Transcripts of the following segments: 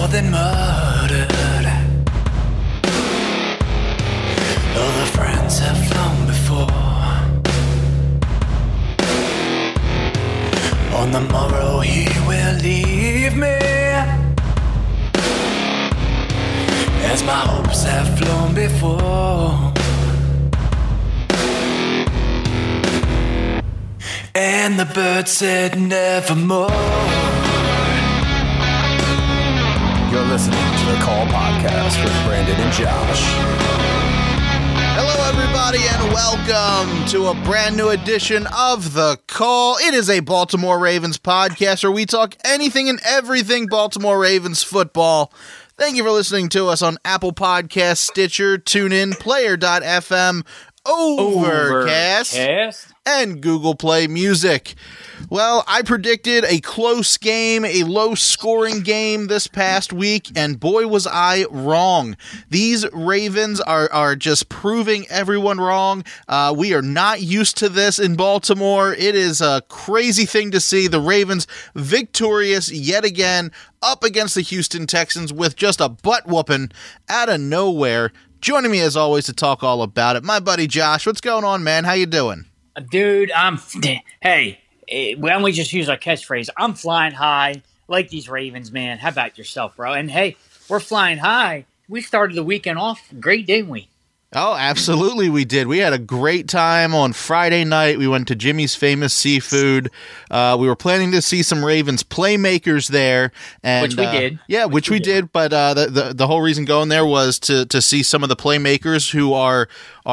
than murdered. All the friends have flown before. On the morrow he will leave me, as my hopes have flown before. And the bird said nevermore. You're listening to the Call Podcast with Brandon and Josh. Hello, everybody, and welcome to a brand new edition of The Call. It is a Baltimore Ravens podcast where we talk anything and everything Baltimore Ravens football. Thank you for listening to us on Apple Podcasts, Stitcher, TuneIn, Player.fm, Overcast, and Google Play Music. Well, I predicted a close game, a low-scoring game this past week, and boy was I wrong. These Ravens are just proving everyone wrong. We are not used to this in Baltimore. It is a crazy thing to see the Ravens victorious yet again up against the Houston Texans with just a butt-whooping out of nowhere. Joining me as always to talk all about it, my buddy Josh. What's going on, man? How you doing? Dude, hey, why don't we just use our catchphrase? I'm flying high like these Ravens, man. How about yourself, bro? And hey, we're flying high. We started the weekend off great, didn't we? Oh, absolutely we did. We had a great time on Friday night. We went to Jimmy's Famous Seafood. We were planning to see some Ravens playmakers there. And, which we did. Yeah, which we did. But the whole reason going there was to see some of the playmakers who are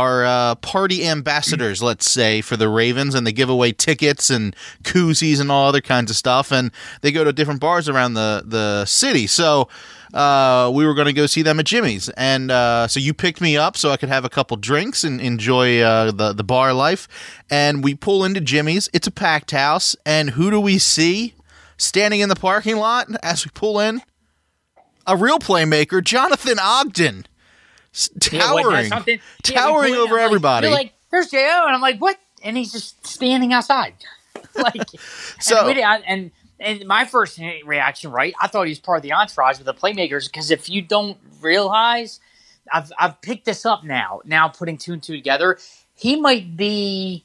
party ambassadors, let's say, for the Ravens. And they give away tickets and koozies and all other kinds of stuff. And they go to different bars around the city. So we were going to go see them at Jimmy's, and so you picked me up so I could have a couple drinks and enjoy the bar life. And we pull into Jimmy's. It's a packed house, and who do we see standing in the parking lot as we pull in? A real playmaker, Jonathan Ogden, towering over everybody. You're like, there's J.O., and I'm like, what? And he's just standing outside, like so. And my first reaction, right, I thought he was part of the entourage with the playmakers, because if you don't realize, I've picked this up now putting two and two together, he might be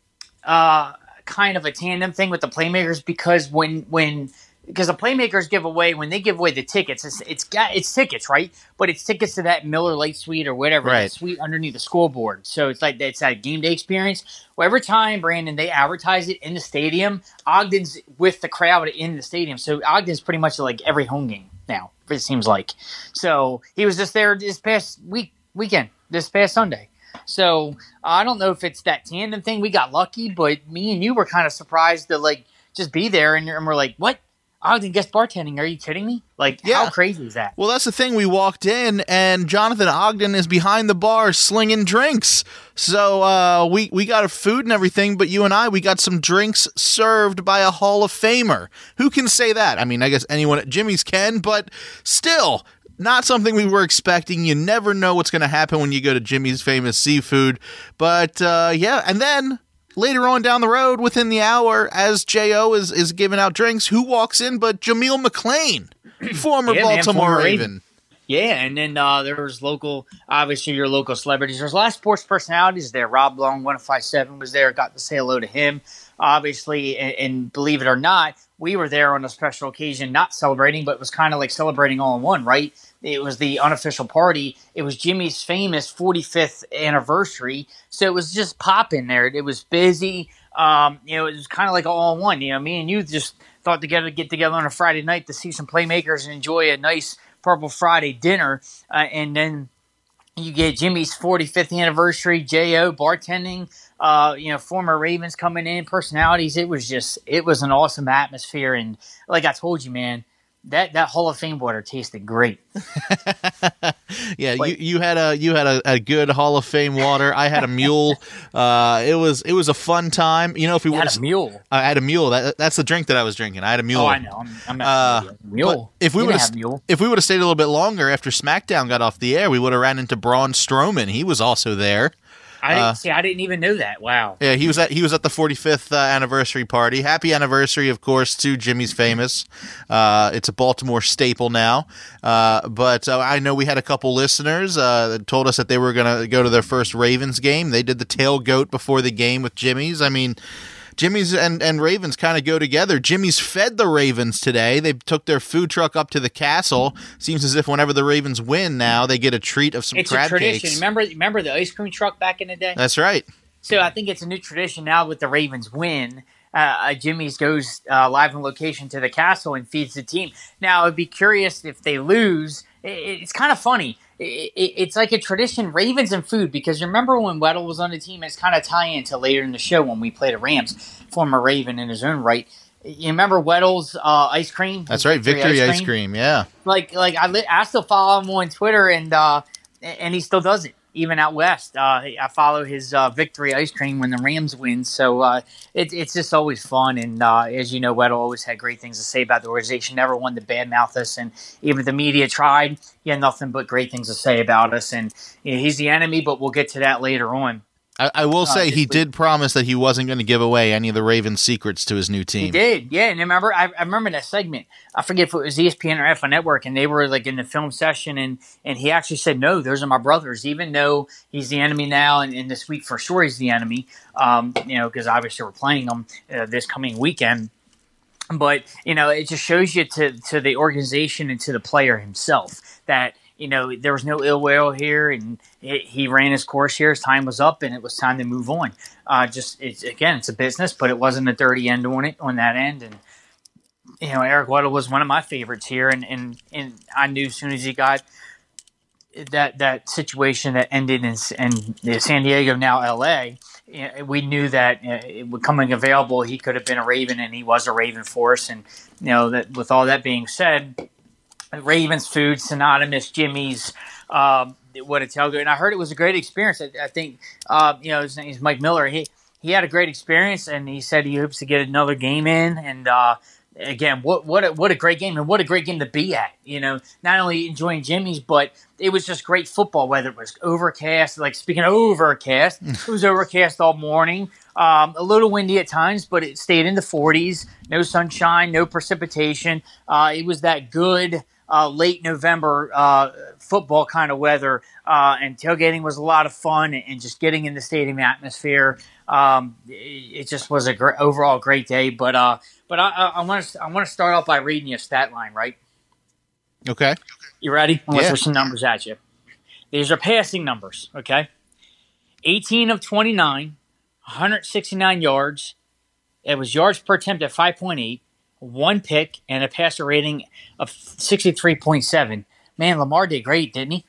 kind of a tandem thing with the playmakers, because because the playmakers give away, when they give away the tickets, it's tickets, right? But it's tickets to that Miller Lite suite or whatever, right, that suite underneath the scoreboard. So it's like it's that game day experience. Well, every time, Brandon, they advertise it in the stadium, Ogden's with the crowd in the stadium. So Ogden's pretty much like every home game now, it seems like. So he was just there this past weekend, this past Sunday. So I don't know if it's that tandem thing. We got lucky, but me and you were kind of surprised to like just be there, and we're like, what? Ogden guest bartending? Are you kidding me? Like, yeah. How crazy is that? Well, that's the thing. We walked in, and Jonathan Ogden is behind the bar slinging drinks. So we got our food and everything, but you and we got some drinks served by a Hall of Famer. Who can say that? I mean, I guess anyone at Jimmy's can, but still, not something we were expecting. You never know what's going to happen when you go to Jimmy's Famous Seafood. But, yeah, and then later on down the road, within the hour, as J.O. is giving out drinks, who walks in but Jameel McClain, former Baltimore Raven. Yeah, and then there was obviously your local celebrities. There's a lot of sports personalities there. Rob Long, 105.7 was there, got to say hello to him, obviously, and believe it or not, we were there on a special occasion, not celebrating, but it was kind of like celebrating all in one, right? It was the unofficial party. It was Jimmy's Famous 45th anniversary, so it was just popping there. It was busy. It was kind of like all in one. Me and you just thought to get together on a Friday night to see some playmakers and enjoy a nice Purple Friday dinner, and then you get Jimmy's 45th anniversary, J.O. bartending, former Ravens coming in, personalities. It was an awesome atmosphere, and like I told you, man, that Hall of Fame water tasted great. Yeah, you had a good Hall of Fame water. I had a mule. It was a fun time. If we had a mule, I had a mule. That's the drink that I was drinking. I had a mule. Oh, I know. I'm not mule. If we would have stayed a little bit longer after SmackDown got off the air, we would have ran into Braun Strowman. He was also there. I didn't even know that. Wow. Yeah, he was at the 45th anniversary party. Happy anniversary, of course, to Jimmy's Famous. It's a Baltimore staple now. But I know we had a couple listeners that told us that they were going to go to their first Ravens game. They did the tailgate before the game with Jimmy's. I mean, Jimmy's and Ravens kind of go together. Jimmy's fed the Ravens today. They took their food truck up to the castle. Seems as if whenever the Ravens win now, they get a treat of some crab cakes. It's a tradition. Remember the ice cream truck back in the day? That's right. So I think it's a new tradition now with the Ravens win. Jimmy's goes live on location to the castle and feeds the team. Now, I'd be curious if they lose. It's kind of funny. It's like a tradition, Ravens and food, because remember when Weddle was on the team, it's kind of tie into later in the show when we played the Rams, former Raven in his own right. You remember Weddle's ice cream? That's right, Victory ice cream, yeah. I still follow him on Twitter, and he still does it, even out west. I follow his Victory ice cream when the Rams win, so it's just always fun. And as you know, Weddle always had great things to say about the organization, never wanted to badmouth us, and even if the media tried, he had nothing but great things to say about us. And he's the enemy, but we'll get to that later on. I will say he did promise that he wasn't going to give away any of the Ravens' secrets to his new team. He did, yeah. And I remember that segment. I forget if it was ESPN or NFL Network, and they were like in the film session, and he actually said, "No, those are my brothers." Even though he's the enemy now, and this week for sure he's the enemy. Because obviously we're playing them this coming weekend. But it just shows you to the organization and to the player himself that. There was no ill will here, and he ran his course here. His time was up, and it was time to move on. It's a business, but it wasn't a dirty end on that end. And Eric Weddle was one of my favorites here, and I knew as soon as he got that situation that ended in San Diego, now L.A., we knew that becoming available, he could have been a Raven, and he was a Raven for us. And that with all that being said. Ravens food, synonymous, Jimmy's, what a tailgate. And I heard it was a great experience. I think, his name is Mike Miller. He had a great experience, and he said he hopes to get another game in. And again, what a great game, and what a great game to be at. Not only enjoying Jimmy's, but it was just great football. Whether it was overcast, like speaking of overcast, it was overcast all morning. A little windy at times, but it stayed in the 40s. No sunshine, no precipitation. It was that good. Late November football kind of weather, and tailgating was a lot of fun, and just getting in the stadium atmosphere. It just was overall great day. But I want to start off by reading you a stat line, right? Okay. You ready? I'm going to throw some numbers at you. These are passing numbers, okay? 18 of 29, 169 yards. It was yards per attempt at 5.8. One pick, and a passer rating of 63.7. Man, Lamar did great, didn't he?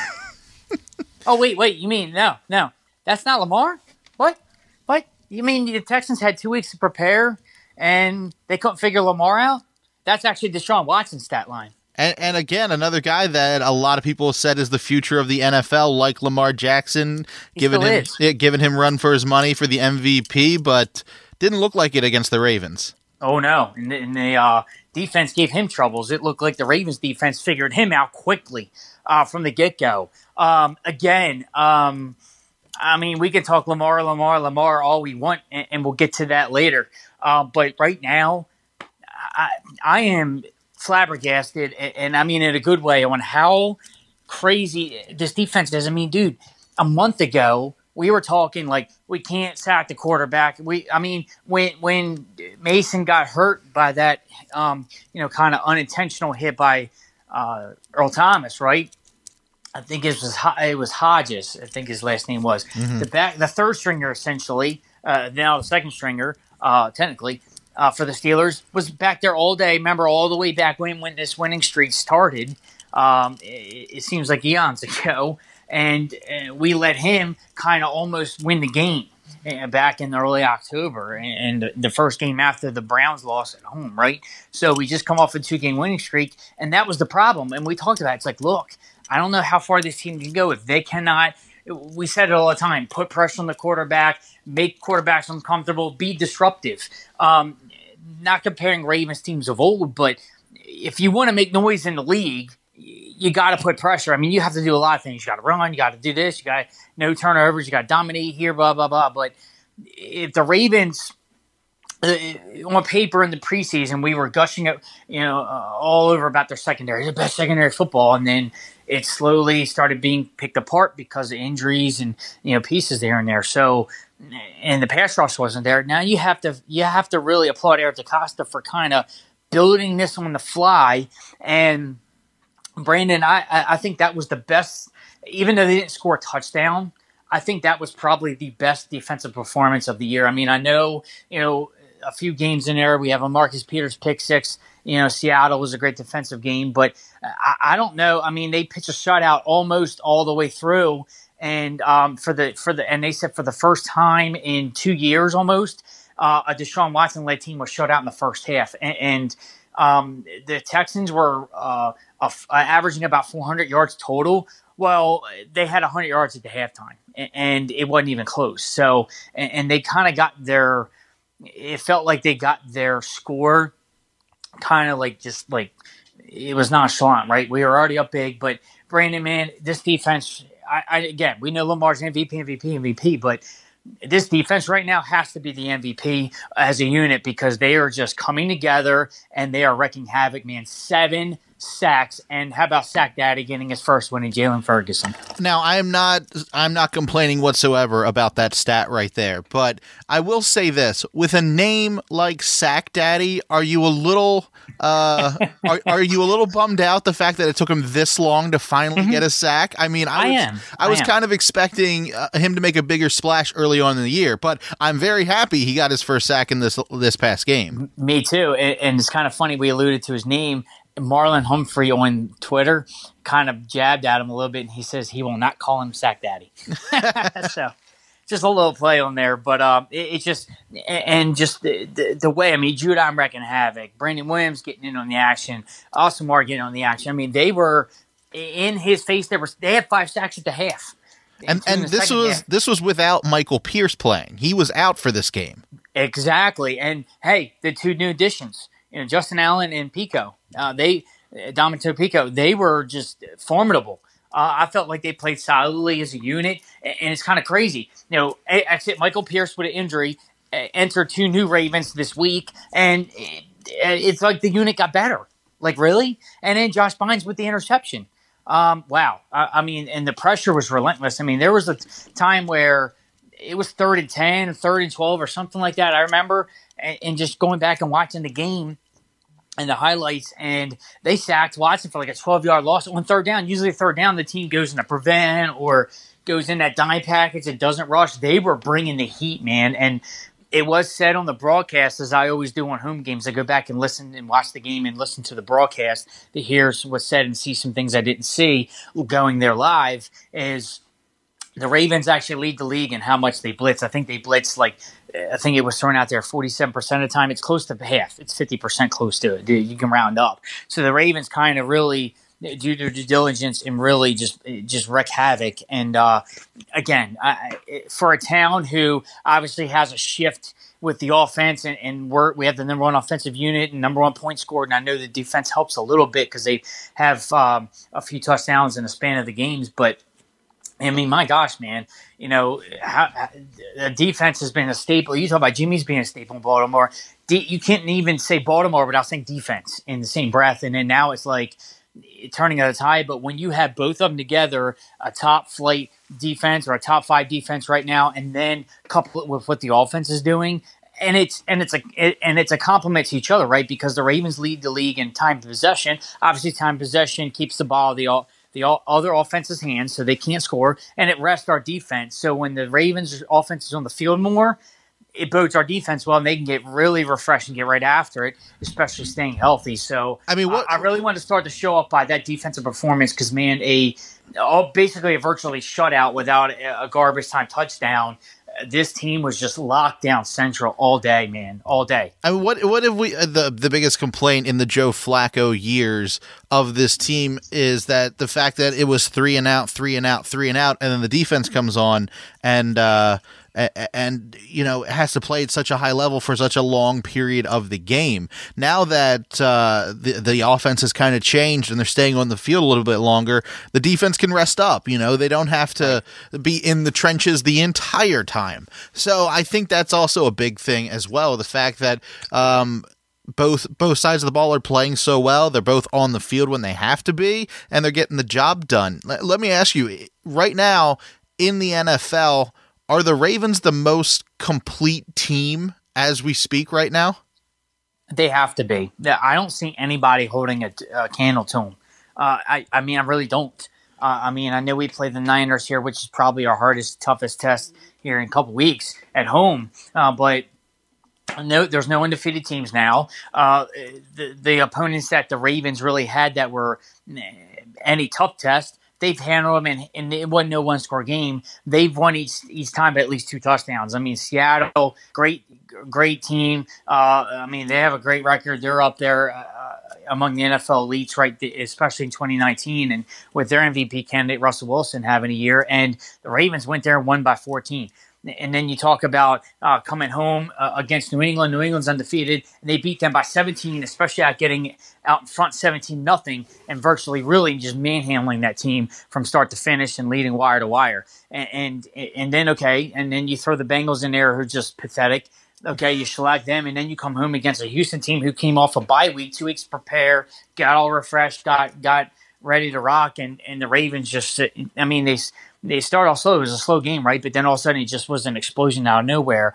Oh, wait. You mean, no. That's not Lamar? What? You mean the Texans had 2 weeks to prepare, and they couldn't figure Lamar out? That's actually Deshaun Watson's stat line. And again, another guy that a lot of people said is the future of the NFL, like Lamar Jackson, giving him run for his money for the MVP, but didn't look like it against the Ravens. Oh, no. And the defense gave him troubles. It looked like the Ravens defense figured him out quickly from the get-go. We can talk Lamar all we want, and we'll get to that later. But right now, I am flabbergasted, and I mean in a good way, on how crazy this defense is. I mean, dude, a month ago, we were talking like we can't sack the quarterback. When Mason got hurt by that, kind of unintentional hit by Earl Thomas, right? I think it was Hodges. I think his last name was the third stringer, essentially. Now the second stringer, technically, for the Steelers was back there all day. Remember, all the way back when this winning streak started. It seems like eons ago. And we let him kind of almost win the game back in early October, and the first game after the Browns lost at home, right? So we just come off a 2-game winning streak, and that was the problem. And we talked about it. It's like, look, I don't know how far this team can go if they cannot. We said it all the time: put pressure on the quarterback, make quarterbacks uncomfortable, be disruptive. Not comparing Ravens teams of old, but if you want to make noise in the league, you got to put pressure. I mean, you have to do a lot of things. You got to run. You got to do this. You got no turnovers. You got to dominate here. Blah blah blah. But if the Ravens, on paper in the preseason, we were gushing up, all over about their secondary, the best secondary football, and then it slowly started being picked apart because of injuries and pieces there and there. So, and the pass rush wasn't there. Now you have to really applaud Eric DeCosta for kind of building this on the fly. And Brandon, I think that was the best, even though they didn't score a touchdown. I think that was probably the best defensive performance of the year. I mean, I know, a few games in there, we have a Marcus Peters pick six. Seattle was a great defensive game, but I don't know. I mean, they pitched a shutout almost all the way through, and and they said for the first time in 2 years almost, a Deshaun Watson-led team was shut out in the first half, and the Texans were averaging about 400 yards total. Well, they had 100 yards at the halftime, and it wasn't even close. So, and they kind of got it felt like they got their score kind of like it was nonchalant, right? We were already up big, but Brandon, man, this defense, again, we know Lamar's MVP, but this defense right now has to be the MVP as a unit because they are just coming together and they are wrecking havoc, man. 7 sacks, and how about Sack Daddy getting his first one in Jalen Ferguson? Now, I'm not complaining whatsoever about that stat right there, but I will say this: with a name like Sack Daddy, are you a little are you a little bummed out the fact that it took him this long to finally get a sack? I mean, I was kind of expecting him to make a bigger splash early on in the year, but I'm very happy he got his first sack in this past game. Me too, and it's kind of funny we alluded to his name. Marlon Humphrey on Twitter kind of jabbed at him a little bit, and he says he will not call him Sack Daddy. So just a little play on there, but it's just the way. I mean, Judon wrecking havoc, Brandon Williams getting in on the action, Austin Moore getting on the action. I mean, they were in his face. They had 5 sacks at the half, and this was without Michael Pierce playing. He was out for this game. Exactly, and hey, the 2 new additions, Justin Allen and Pico. Dominic Pico, they were just formidable. I felt like they played solidly as a unit, and it's kind of crazy. Exit Michael Pierce with an injury, enter 2 new Ravens this week, and it's like the unit got better. Like, really? And then Josh Bynes with the interception. Wow. I mean, and the pressure was relentless. I mean, there was a time where it was 3rd and 10, 3rd and 12, or something like that. I remember, and just going back and watching the game and the highlights, and they sacked Watson for like a 12-yard loss on 3rd down. Usually 3rd down, the team goes in a prevent or goes in that dime package and doesn't rush. They were bringing the heat, man. And it was said on the broadcast, as I always do on home games, I go back and listen and watch the game and listen to the broadcast to hear what's said and see some things I didn't see going there live, is the Ravens actually lead the league in how much they blitz. I think they blitz I think it was thrown out there 47% of the time. It's close to half. It's 50% close to it. You can round up. So the Ravens kind of really do their due diligence and really just wreak havoc. And again, for a town who obviously has a shift with the offense, and we have the number 1 offensive unit and number 1 point scored, and I know the defense helps a little bit because they have a few touchdowns in the span of the games, but I mean, my gosh, man, the defense has been a staple. You talk about Jimmy's being a staple in Baltimore. You can't even say Baltimore without saying defense in the same breath. And then now it's like turning on a tie. But when you have both of them together, a top flight defense or a top 5 defense right now, and then couple it with what the offense is doing, and it's a compliment to each other, right? Because the Ravens lead the league in time of possession. Obviously, time of possession keeps the ball the other offense's hands, so they can't score, and it rests our defense. So when the Ravens' offense is on the field more, it bodes our defense well, and they can get really refreshed and get right after it, especially staying healthy. So I mean, I really want to start the show up by that defensive performance because, man, basically a virtually shutout without a garbage time touchdown. This team was just locked down central all day, man, all day. I mean, what have we the biggest complaint in the Joe Flacco years of this team is that the fact that it was 3 and out, 3 and out, 3 and out, and then the defense comes on and and has to play at such a high level for such a long period of the game. Now that the offense has kind of changed and they're staying on the field a little bit longer, the defense can rest up. They don't have to be in the trenches the entire time. So I think that's also a big thing as well. The fact that both sides of the ball are playing so well. They're both on the field when they have to be, and they're getting the job done. Let me ask you, right now in the NFL, are the Ravens the most complete team as we speak right now? They have to be. I don't see anybody holding a candle to them. I really don't. I know we play the Niners here, which is probably our toughest test here in a couple weeks at home. But no, there's no undefeated teams now. The opponents that the Ravens really had that were any tough test, they've handled them, and it wasn't no one-score game. They've won each time by at least 2 touchdowns. Seattle, great team. They have a great record. They're up there among the NFL elites, right? Especially in 2019, and with their MVP candidate Russell Wilson having a year. And the Ravens went there and won by 14. And then you talk about coming home against New England. New England's undefeated, and they beat them by 17, especially at getting out in front 17-0 and virtually really just manhandling that team from start to finish and leading wire to wire. And then you throw the Bengals in there who are just pathetic. Okay, you shellac them, and then you come home against a Houston team who came off a bye week, 2 weeks to prepare, got all refreshed, got ready to rock, and the Ravens just they start off slow. It was a slow game, right? But then all of a sudden, it just was an explosion out of nowhere.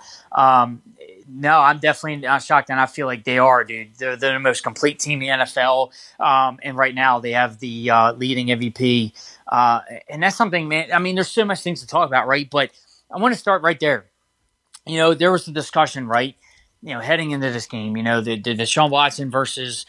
No, I'm definitely not shocked, and I feel like they are, dude. They're the most complete team in the NFL, and right now they have the leading MVP. And that's something, man. There's so much things to talk about, right? But I want to start right there. There was a discussion, right? Heading into this game, the Deshaun Watson versus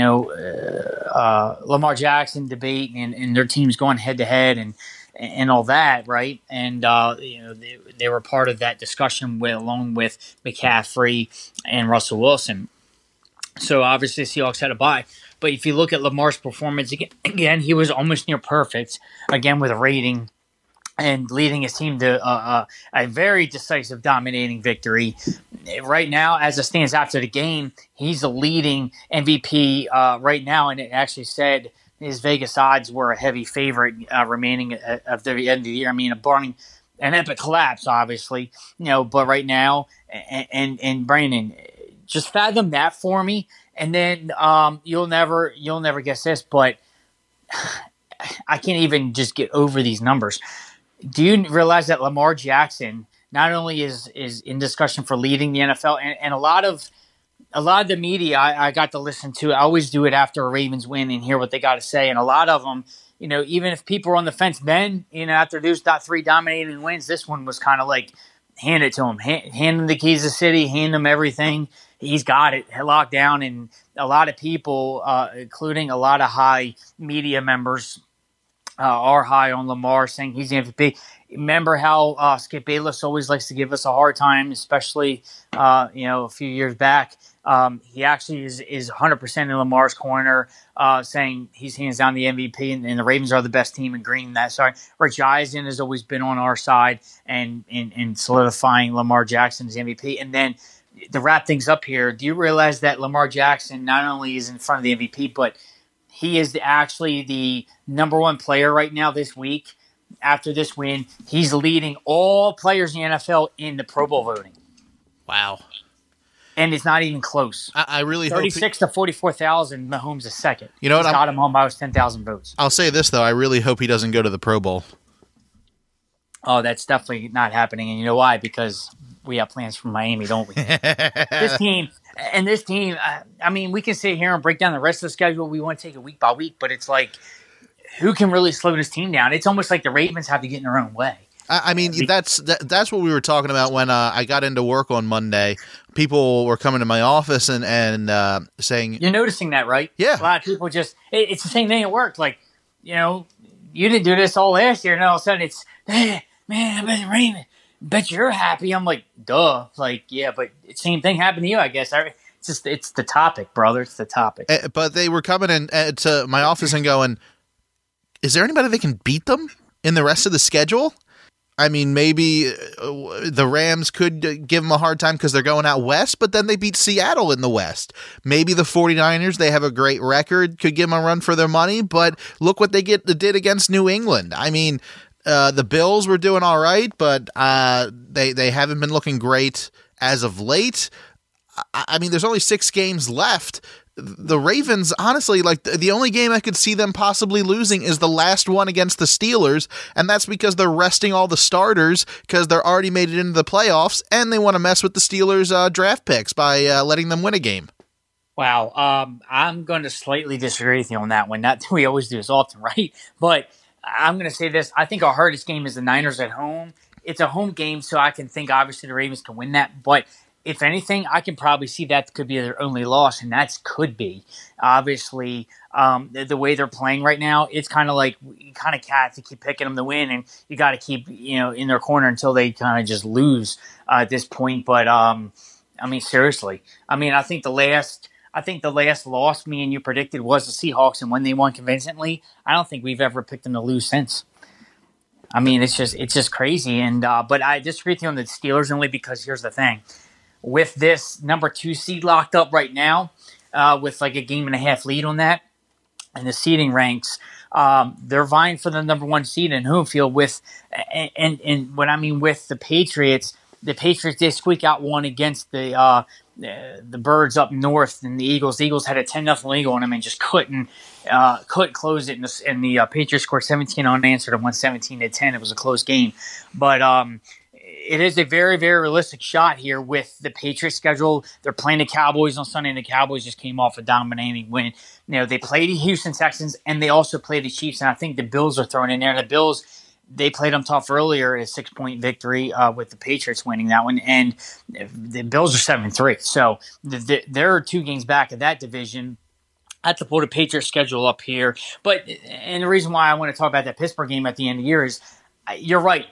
Lamar Jackson debate, and their teams going head to head, and all that, right? And they were part of that discussion along with McCaffrey and Russell Wilson. So obviously, the Seahawks had a bye. But if you look at Lamar's performance again, he was almost near perfect. Again, with a rating and leading his team to a very decisive, dominating victory. Right now, as it stands after the game, he's the leading MVP right now, and it actually said his Vegas odds were a heavy favorite remaining at the end of the year. Barring an epic collapse, obviously, but right now, and Brandon, just fathom that for me, and then you'll never guess this, but I can't even just get over these numbers. Do you realize that Lamar Jackson not only is in discussion for leading the NFL, and a lot of the media I got to listen to, I always do it after a Ravens win and hear what they got to say. And a lot of them, even if people are on the fence then, after those 3 dominating wins, this one was kind of like, hand it to him, hand him the keys to the city, hand him everything. He's got it locked down. And a lot of people, including a lot of high media members, are high on Lamar, saying he's the MVP. Remember how Skip Bayless always likes to give us a hard time, especially a few years back. He actually is 100% in Lamar's corner, saying he's hands down the MVP, and the Ravens are the best team in green. Rich Eisen has always been on our side and solidifying Lamar Jackson as MVP. And then to wrap things up here, do you realize that Lamar Jackson not only is in front of the MVP, but he is actually the number 1 player right now this week. After this win, he's leading all players in the NFL in the Pro Bowl voting. Wow. And it's not even close. I really 36 to 44,000, Mahomes is second. You know what? He's got him home by 10,000 votes. I'll say this, though. I really hope he doesn't go to the Pro Bowl. Oh, that's definitely not happening. And you know why? Because we have plans for Miami, don't we? This team, we can sit here and break down the rest of the schedule. We want to take it week by week, but it's like, who can really slow this team down? It's almost like the Ravens have to get in their own way. That's what we were talking about when I got into work on Monday. People were coming to my office and saying, "You're noticing that, right?" Yeah. A lot of people it's the same thing at work. Like, you didn't do this all last year, and all of a sudden it's, hey, man, I bet the Ravens. Bet you're happy. I'm like, duh. Like, yeah, but same thing happened to you, I guess. It's the topic, brother. It's the topic. But they were coming in to my office and going, is there anybody that can beat them in the rest of the schedule? I mean, maybe the Rams could give them a hard time because they're going out west, but then they beat Seattle in the West. Maybe the 49ers, they have a great record, could give them a run for their money, but look what they did against New England. I mean, the Bills were doing all right, but they haven't been looking great as of late. I mean, there's only 6 games left. The Ravens, honestly, like the only game I could see them possibly losing is the last one against the Steelers, and that's because they're resting all the starters because they're already made it into the playoffs, and they want to mess with the Steelers' draft picks by letting them win a game. Wow, I'm going to slightly disagree with you on that one. Not that we always do this often, right? But I'm going to say this. I think our hardest game is the Niners at home. It's a home game, so I can think obviously the Ravens can win that, but if anything, I can probably see that could be their only loss, and that could be. Obviously, the way they're playing right now, it's kind of like you kind of have to keep picking them to win, and you got to keep in their corner until they kind of just lose at this point. But I mean, seriously, I mean, I think the last loss me and you predicted was the Seahawks, and when they won convincingly, I don't think we've ever picked them to lose since. I mean, it's just crazy, and but I disagree with you on the Steelers only because here's the thing. With this number 2 seed locked up right now, with like a game and a half lead on that, and the seeding ranks, they're vying for the number 1 seed in home field with, and what I mean with the Patriots did squeak out one against the Birds up north and the Eagles. The Eagles had a 10-0 lead on them and just couldn't close it, and the Patriots scored 17 unanswered and won 17-10. It was a close game, but it is a very, very realistic shot here with the Patriots schedule. They're playing the Cowboys on Sunday, and the Cowboys just came off a dominating win. They played the Houston Texans, and they also played the Chiefs, and I think the Bills are thrown in there. And the Bills, they played them tough earlier, a 6-point victory with the Patriots winning that one, and the Bills are 7-3. So they're 2 games back of that division. I have to pull the Patriots schedule up here. And the reason why I want to talk about that Pittsburgh game at the end of the year is you're right?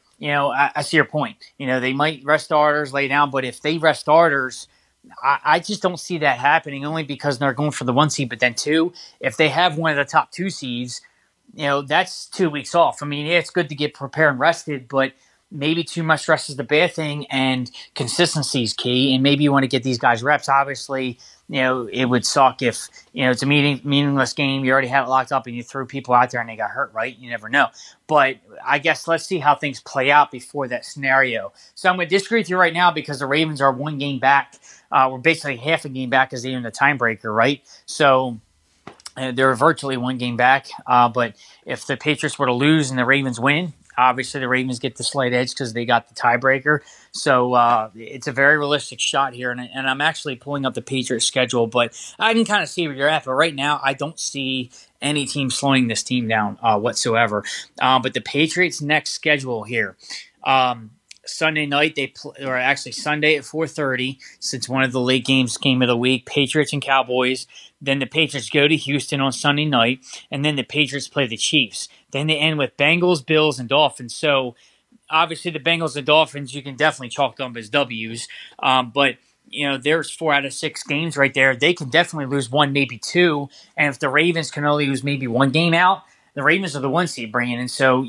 I see your point. They might rest starters, lay down, but if they rest starters, I just don't see that happening only because they're going for the 1 seed. But then 2, if they have one of the top 2 seeds, that's 2 weeks off. I mean, yeah, it's good to get prepared and rested, but maybe too much rest is the bad thing, and consistency is key. And maybe you want to get these guys reps. Obviously, it would suck if, it's a meaningless game. You already had it locked up and you threw people out there and they got hurt, right? You never know. But I guess let's see how things play out before that scenario. So I'm going to disagree with you right now because the Ravens are 1 game back. We're basically half a game back because they're in the tiebreaker, right? So they're virtually 1 game back. But if the Patriots were to lose and the Ravens win, obviously the Ravens get the slight edge because they got the tiebreaker. So it's a very realistic shot here. And I'm actually pulling up the Patriots schedule, but I can kind of see where you're at. But right now, I don't see any team slowing this team down whatsoever. But the Patriots' next schedule here. Sunday night, Sunday at 4:30, since one of the late games came of the week, Patriots and Cowboys. Then the Patriots go to Houston on Sunday night, and then the Patriots play the Chiefs. Then they end with Bengals, Bills, and Dolphins. So obviously the Bengals and Dolphins, you can definitely chalk them as W's. But there's 4 out of 6 games right there. They can definitely lose 1, maybe 2. And if the Ravens can only lose maybe 1 game out, the Ravens are the 1 seed, Brandon. So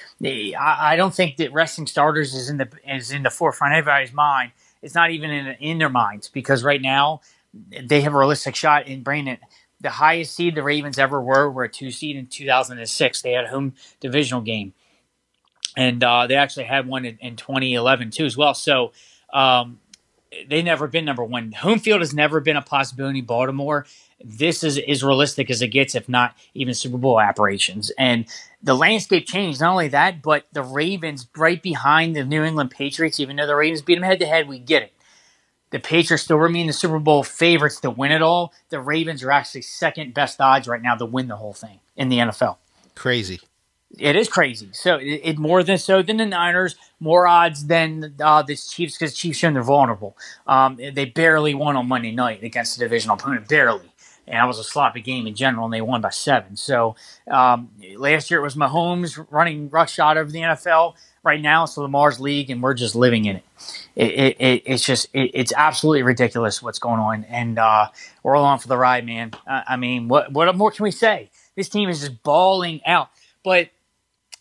I don't think that resting starters is in the forefront of everybody's mind. It's not even in their minds because right now they have a realistic shot. In Brandon, the highest seed the Ravens ever were a 2 seed in 2006. They had a home divisional game, and they actually had one in 2011 too as well. So they've never been number 1. Home field has never been a possibility in Baltimore. This is as realistic as it gets, if not even Super Bowl aspirations. And the landscape changed. Not only that, but the Ravens right behind the New England Patriots, even though the Ravens beat them head-to-head, we get it. The Patriots still remain the Super Bowl favorites to win it all. The Ravens are actually second best odds right now to win the whole thing in the NFL. Crazy. It is crazy. So it more than so than the Niners, more odds than the Chiefs because Chiefs shown they're vulnerable. They barely won on Monday night against a divisional opponent, barely. And that was a sloppy game in general, and they won by 7. So last year it was Mahomes running roughshod over the NFL. Right now it's Lamar's league, and we're just living in it. It's absolutely ridiculous what's going on, and we're all on for the ride, man. I mean, what more can we say? This team is just balling out. But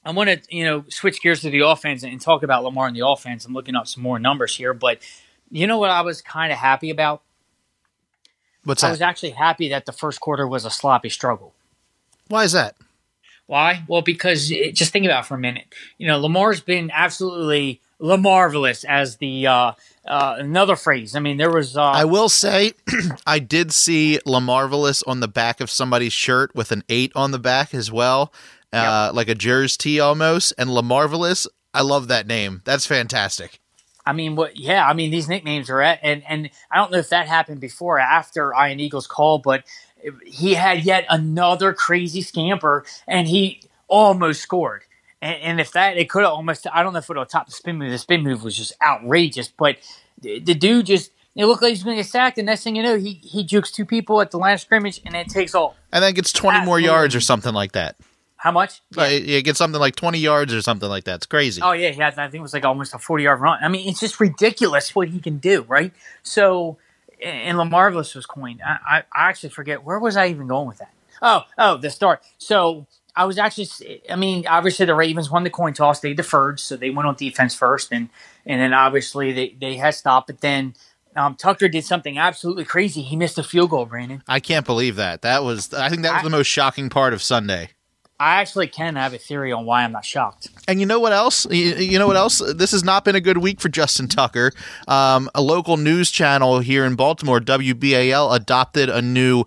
I want to, switch gears to the offense and talk about Lamar and the offense. I'm looking up some more numbers here, but you know what I was kind of happy about? What's that? I was actually happy that the first quarter was a sloppy struggle. Why is that? Why? Well, because just think about it for a minute. Lamar's been absolutely Lamarvelous, as the another phrase. I mean, there was. I will say, I did see Lamarvelous on the back of somebody's shirt with an 8 on the back as well. Like a Jersey tee almost, and Lamarvelous. I love that name. That's fantastic. I mean, these nicknames are and I don't know if that happened before or after Iron Eagle's call, but he had yet another crazy scamper, and he almost scored. And if that, it could have almost, I don't know if it would have topped the spin move. The spin move was just outrageous, but the dude just, it looked like he was going to get sacked, and next thing you know, he jukes 2 people at the line of scrimmage, and it takes off. And then gets 20 more yards or something like that. How much? Yeah, get something like 20 yards or something like that. It's crazy. Oh, yeah, I think it was like almost a 40-yard run. I mean, it's just ridiculous what he can do, right? So, and Lamarvelous was coined. I actually forget, where was I even going with that? Oh, the start. So, I was actually, obviously the Ravens won the coin toss. They deferred, so they went on defense first, and then obviously they had stopped, but then Tucker did something absolutely crazy. He missed a field goal, Brandon. I can't believe that. I think that was the most shocking part of Sunday. I actually can have a theory on why I'm not shocked. And you know what else? You know what else? This has not been a good week for Justin Tucker. A local news channel here in Baltimore, WBAL, adopted a new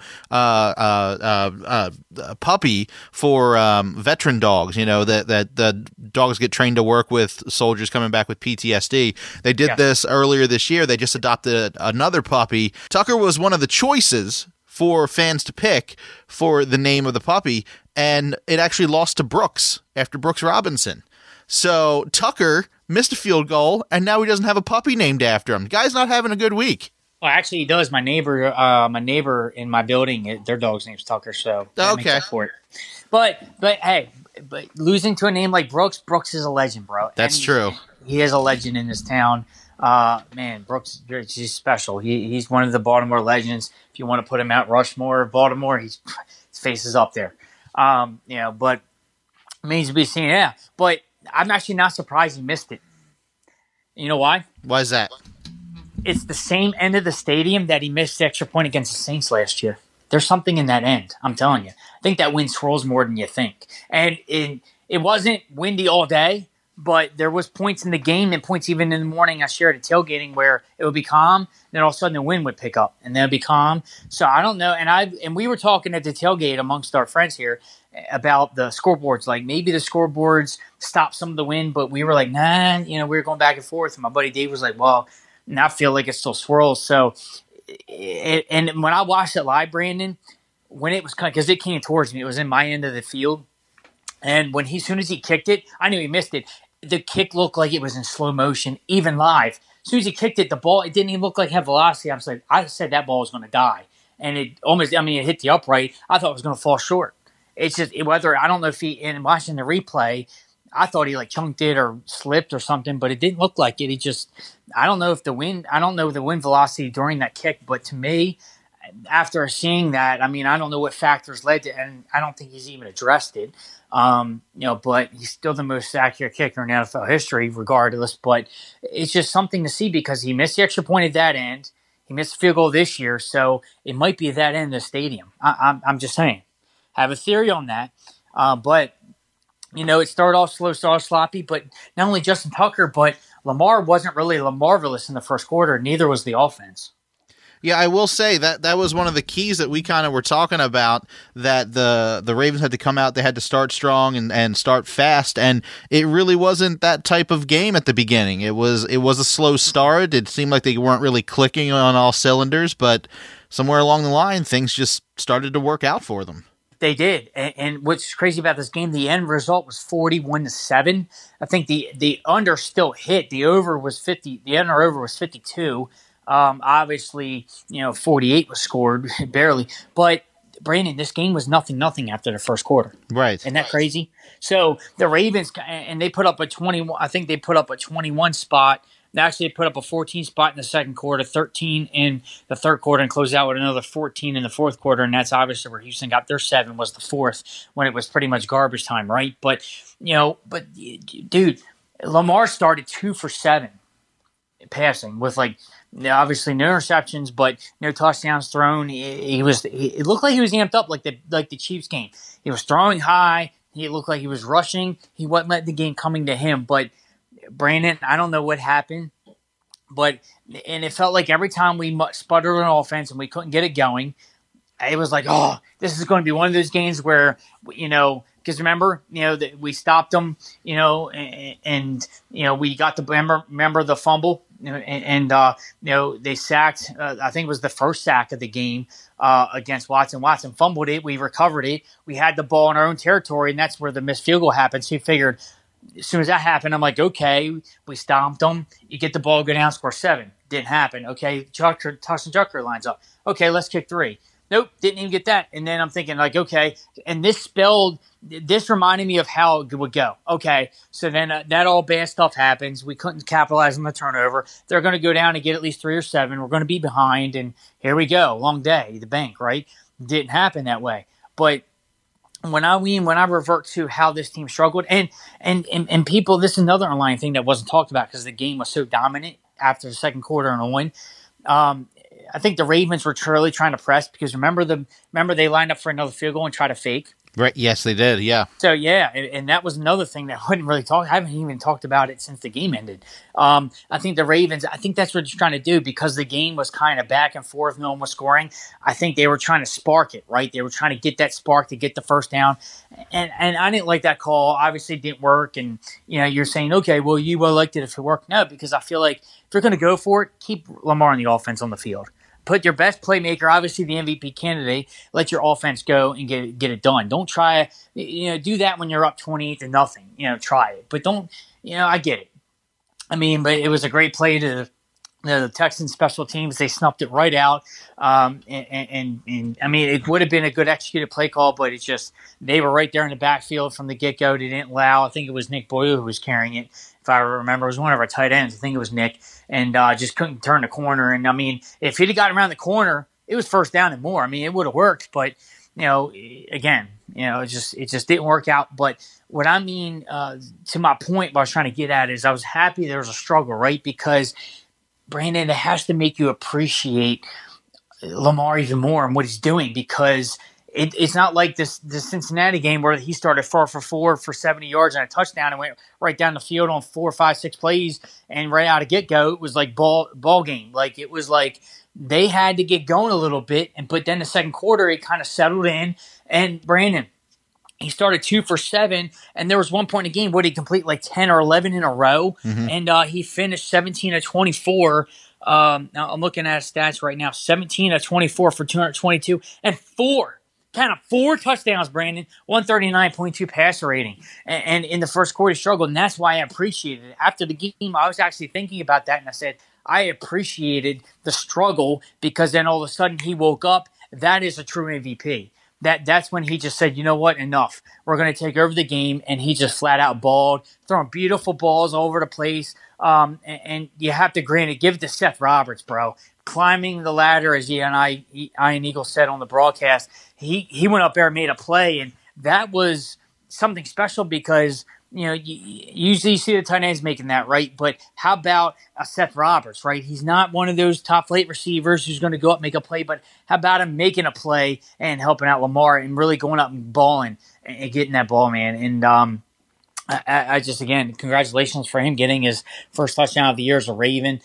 puppy for veteran dogs. That the dogs get trained to work with soldiers coming back with PTSD. They did this earlier this year. They just adopted another puppy. Tucker was one of the choices for fans to pick for the name of the puppy, and it actually lost to Brooks after Brooks Robinson. So Tucker missed a field goal, and now he doesn't have a puppy named after him. The guy's not having a good week. Well, actually, he does. My neighbor in my building, their dog's name's Tucker, so that makes up for it. But hey, losing to a name like Brooks is a legend, bro. That's true. He is a legend in this town. Man, Brooks, he's special. He's one of the Baltimore legends. If you want to put him out Rushmore, Baltimore, his face is up there. But it means to be seen. Yeah, but I'm actually not surprised he missed it. You know why? Why is that? It's the same end of the stadium that he missed the extra point against the Saints last year. There's something in that end. I'm telling you. I think that wind swirls more than you think. And it wasn't windy all day, but there was points in the game and points even in the morning I shared at tailgating where it would be calm, then all of a sudden the wind would pick up and then it'd be calm. So I don't know. And we were talking at the tailgate amongst our friends here about the scoreboards. Like maybe the scoreboards stop some of the wind, but we were like, nah, we were going back and forth. And my buddy Dave was like, well, and I feel like it still swirls. So, and when I watched it live, Brandon, when it was because it came towards me, it was in my end of the field. And as soon as he kicked it, I knew he missed it. The kick looked like it was in slow motion, even live. As soon as he kicked it, the ball, it didn't even look like it had velocity. I said that ball was going to die. And it hit the upright. I thought it was going to fall short. It's just whether, I don't know if in watching the replay, I thought he like chunked it or slipped or something, but it didn't look like it. I don't know the wind velocity during that kick, but to me, after seeing that, I don't know what factors led to, and I don't think he's even addressed it. But he's still the most accurate kicker in NFL history, regardless. But it's just something to see because he missed the extra point at that end. He missed the field goal this year, so it might be at that end of the stadium. I'm just saying. I have a theory on that. But it started off slow, started sloppy. But not only Justin Tucker, but Lamar wasn't really Lamarvelous in the first quarter. Neither was the offense. Yeah, I will say that was one of the keys that we kind of were talking about, that the Ravens had to come out, they had to start strong and start fast, and it really wasn't that type of game at the beginning. It was a slow start. It seemed like they weren't really clicking on all cylinders, but somewhere along the line, things just started to work out for them. They did, and what's crazy about this game, the end result was 41-7. I think the under still hit. The over was 50. The under over was 52. Obviously, 48 was scored, barely. But, Brandon, this game was 0-0 after the first quarter. Right. Isn't that crazy? So, the Ravens, and they put up a 21, I think they put up a 21 spot They actually put up a 14 spot in the second quarter, 13 in the third quarter, and closed out with another 14 in the fourth quarter. And that's obviously where Houston got their 7 was the fourth when it was pretty much garbage time, right? But, dude, Lamar started 2 for 7 passing with obviously no interceptions, but no touchdowns thrown. It looked like he was amped up like the Chiefs game. He was throwing high. He looked like he was rushing. He wasn't letting the game coming to him. But Brandon, I don't know what happened, and it felt like every time we sputtered on offense and we couldn't get it going, it was like, oh, this is going to be one of those games where, because remember, that we stopped them, and we got the remember the fumble, and they sacked. I think it was the first sack of the game against Watson. Watson fumbled it. We recovered it. We had the ball in our own territory, and that's where the missed field goal happened. So you figured, as soon as that happened, I'm like, okay, we stomped them. You get the ball, go down, score 7. Didn't happen. Okay, Tyson Tucker lines up. Okay, let's kick 3. Nope, didn't even get that. And then I'm thinking, okay, and this reminded me of how it would go. Okay, so then that all bad stuff happens. We couldn't capitalize on the turnover. They're going to go down and get at least 3 or 7. We're going to be behind, and here we go. Long day, the bank, right? Didn't happen that way. But when I revert to how this team struggled, and people, this is another underlying thing that wasn't talked about because the game was so dominant after the second quarter and on. I think the Ravens were truly trying to press because remember they lined up for another field goal and tried to fake. Right. Yes, they did. Yeah. So yeah, and that was another thing that I wouldn't really talk. I haven't even talked about it since the game ended. I think the Ravens. I think that's what they're trying to do because the game was kind of back and forth. No one was scoring. I think they were trying to spark it. Right. They were trying to get that spark to get the first down. And I didn't like that call. Obviously, it didn't work. And you're saying, okay, well, you would have liked it if it worked. No, because I feel like if you're going to go for it, keep Lamar on the offense on the field. Put your best playmaker, obviously the MVP candidate, let your offense go and get it done. Don't try, do that when you're up 28-0. Try it. But don't, I get it. I mean, but it was a great play to the Texans special teams. They snuffed it right out. And I mean, it would have been a good executed play call, but it's just, they were right there in the backfield from the get-go. They didn't allow, I think it was Nick Boyle who was carrying it. If I remember, it was one of our tight ends. I think it was Nick, and just couldn't turn the corner. And I mean, if he'd have gotten around the corner, it was first down and more. I mean, it would have worked, but again, it just didn't work out. But what I mean, to my point, what I was trying to get at is I was happy there was a struggle, right? Because Brandon, it has to make you appreciate Lamar even more and what he's doing because. It's not like this Cincinnati game where he started 4 for 4 for 70 yards and a touchdown and went right down the field on 4, 5, 6 plays and right out of get-go, it was like ball game. Like it was like they had to get going a little bit, but then the second quarter it kind of settled in. And Brandon, he started 2 for 7, and there was one point in the game where he complete like 10 or 11 in a row, and he finished 17 of 24. Now I'm looking at his stats right now: 17 of 24 for 222 and 4 touchdowns, Brandon, 139.2 passer rating. And in the first quarter, he struggled, and that's why I appreciated it. After the game, I was actually thinking about that, and I said, I appreciated the struggle because then all of a sudden he woke up. That is a true MVP. That's when he just said, you know what, enough. We're going to take over the game, and he just flat out balled, throwing beautiful balls all over the place. And you have to give it to Seth Roberts, bro. Climbing the ladder, as Ian Eagle said on the broadcast, he went up there and made a play, and that was something special because usually you see the tight ends making that, right? But how about Seth Roberts, right? He's not one of those top flight receivers who's going to go up and make a play, but how about him making a play and helping out Lamar and really going up and balling and getting that ball, man? And I just, again, congratulations for him getting his first touchdown of the year as a Raven.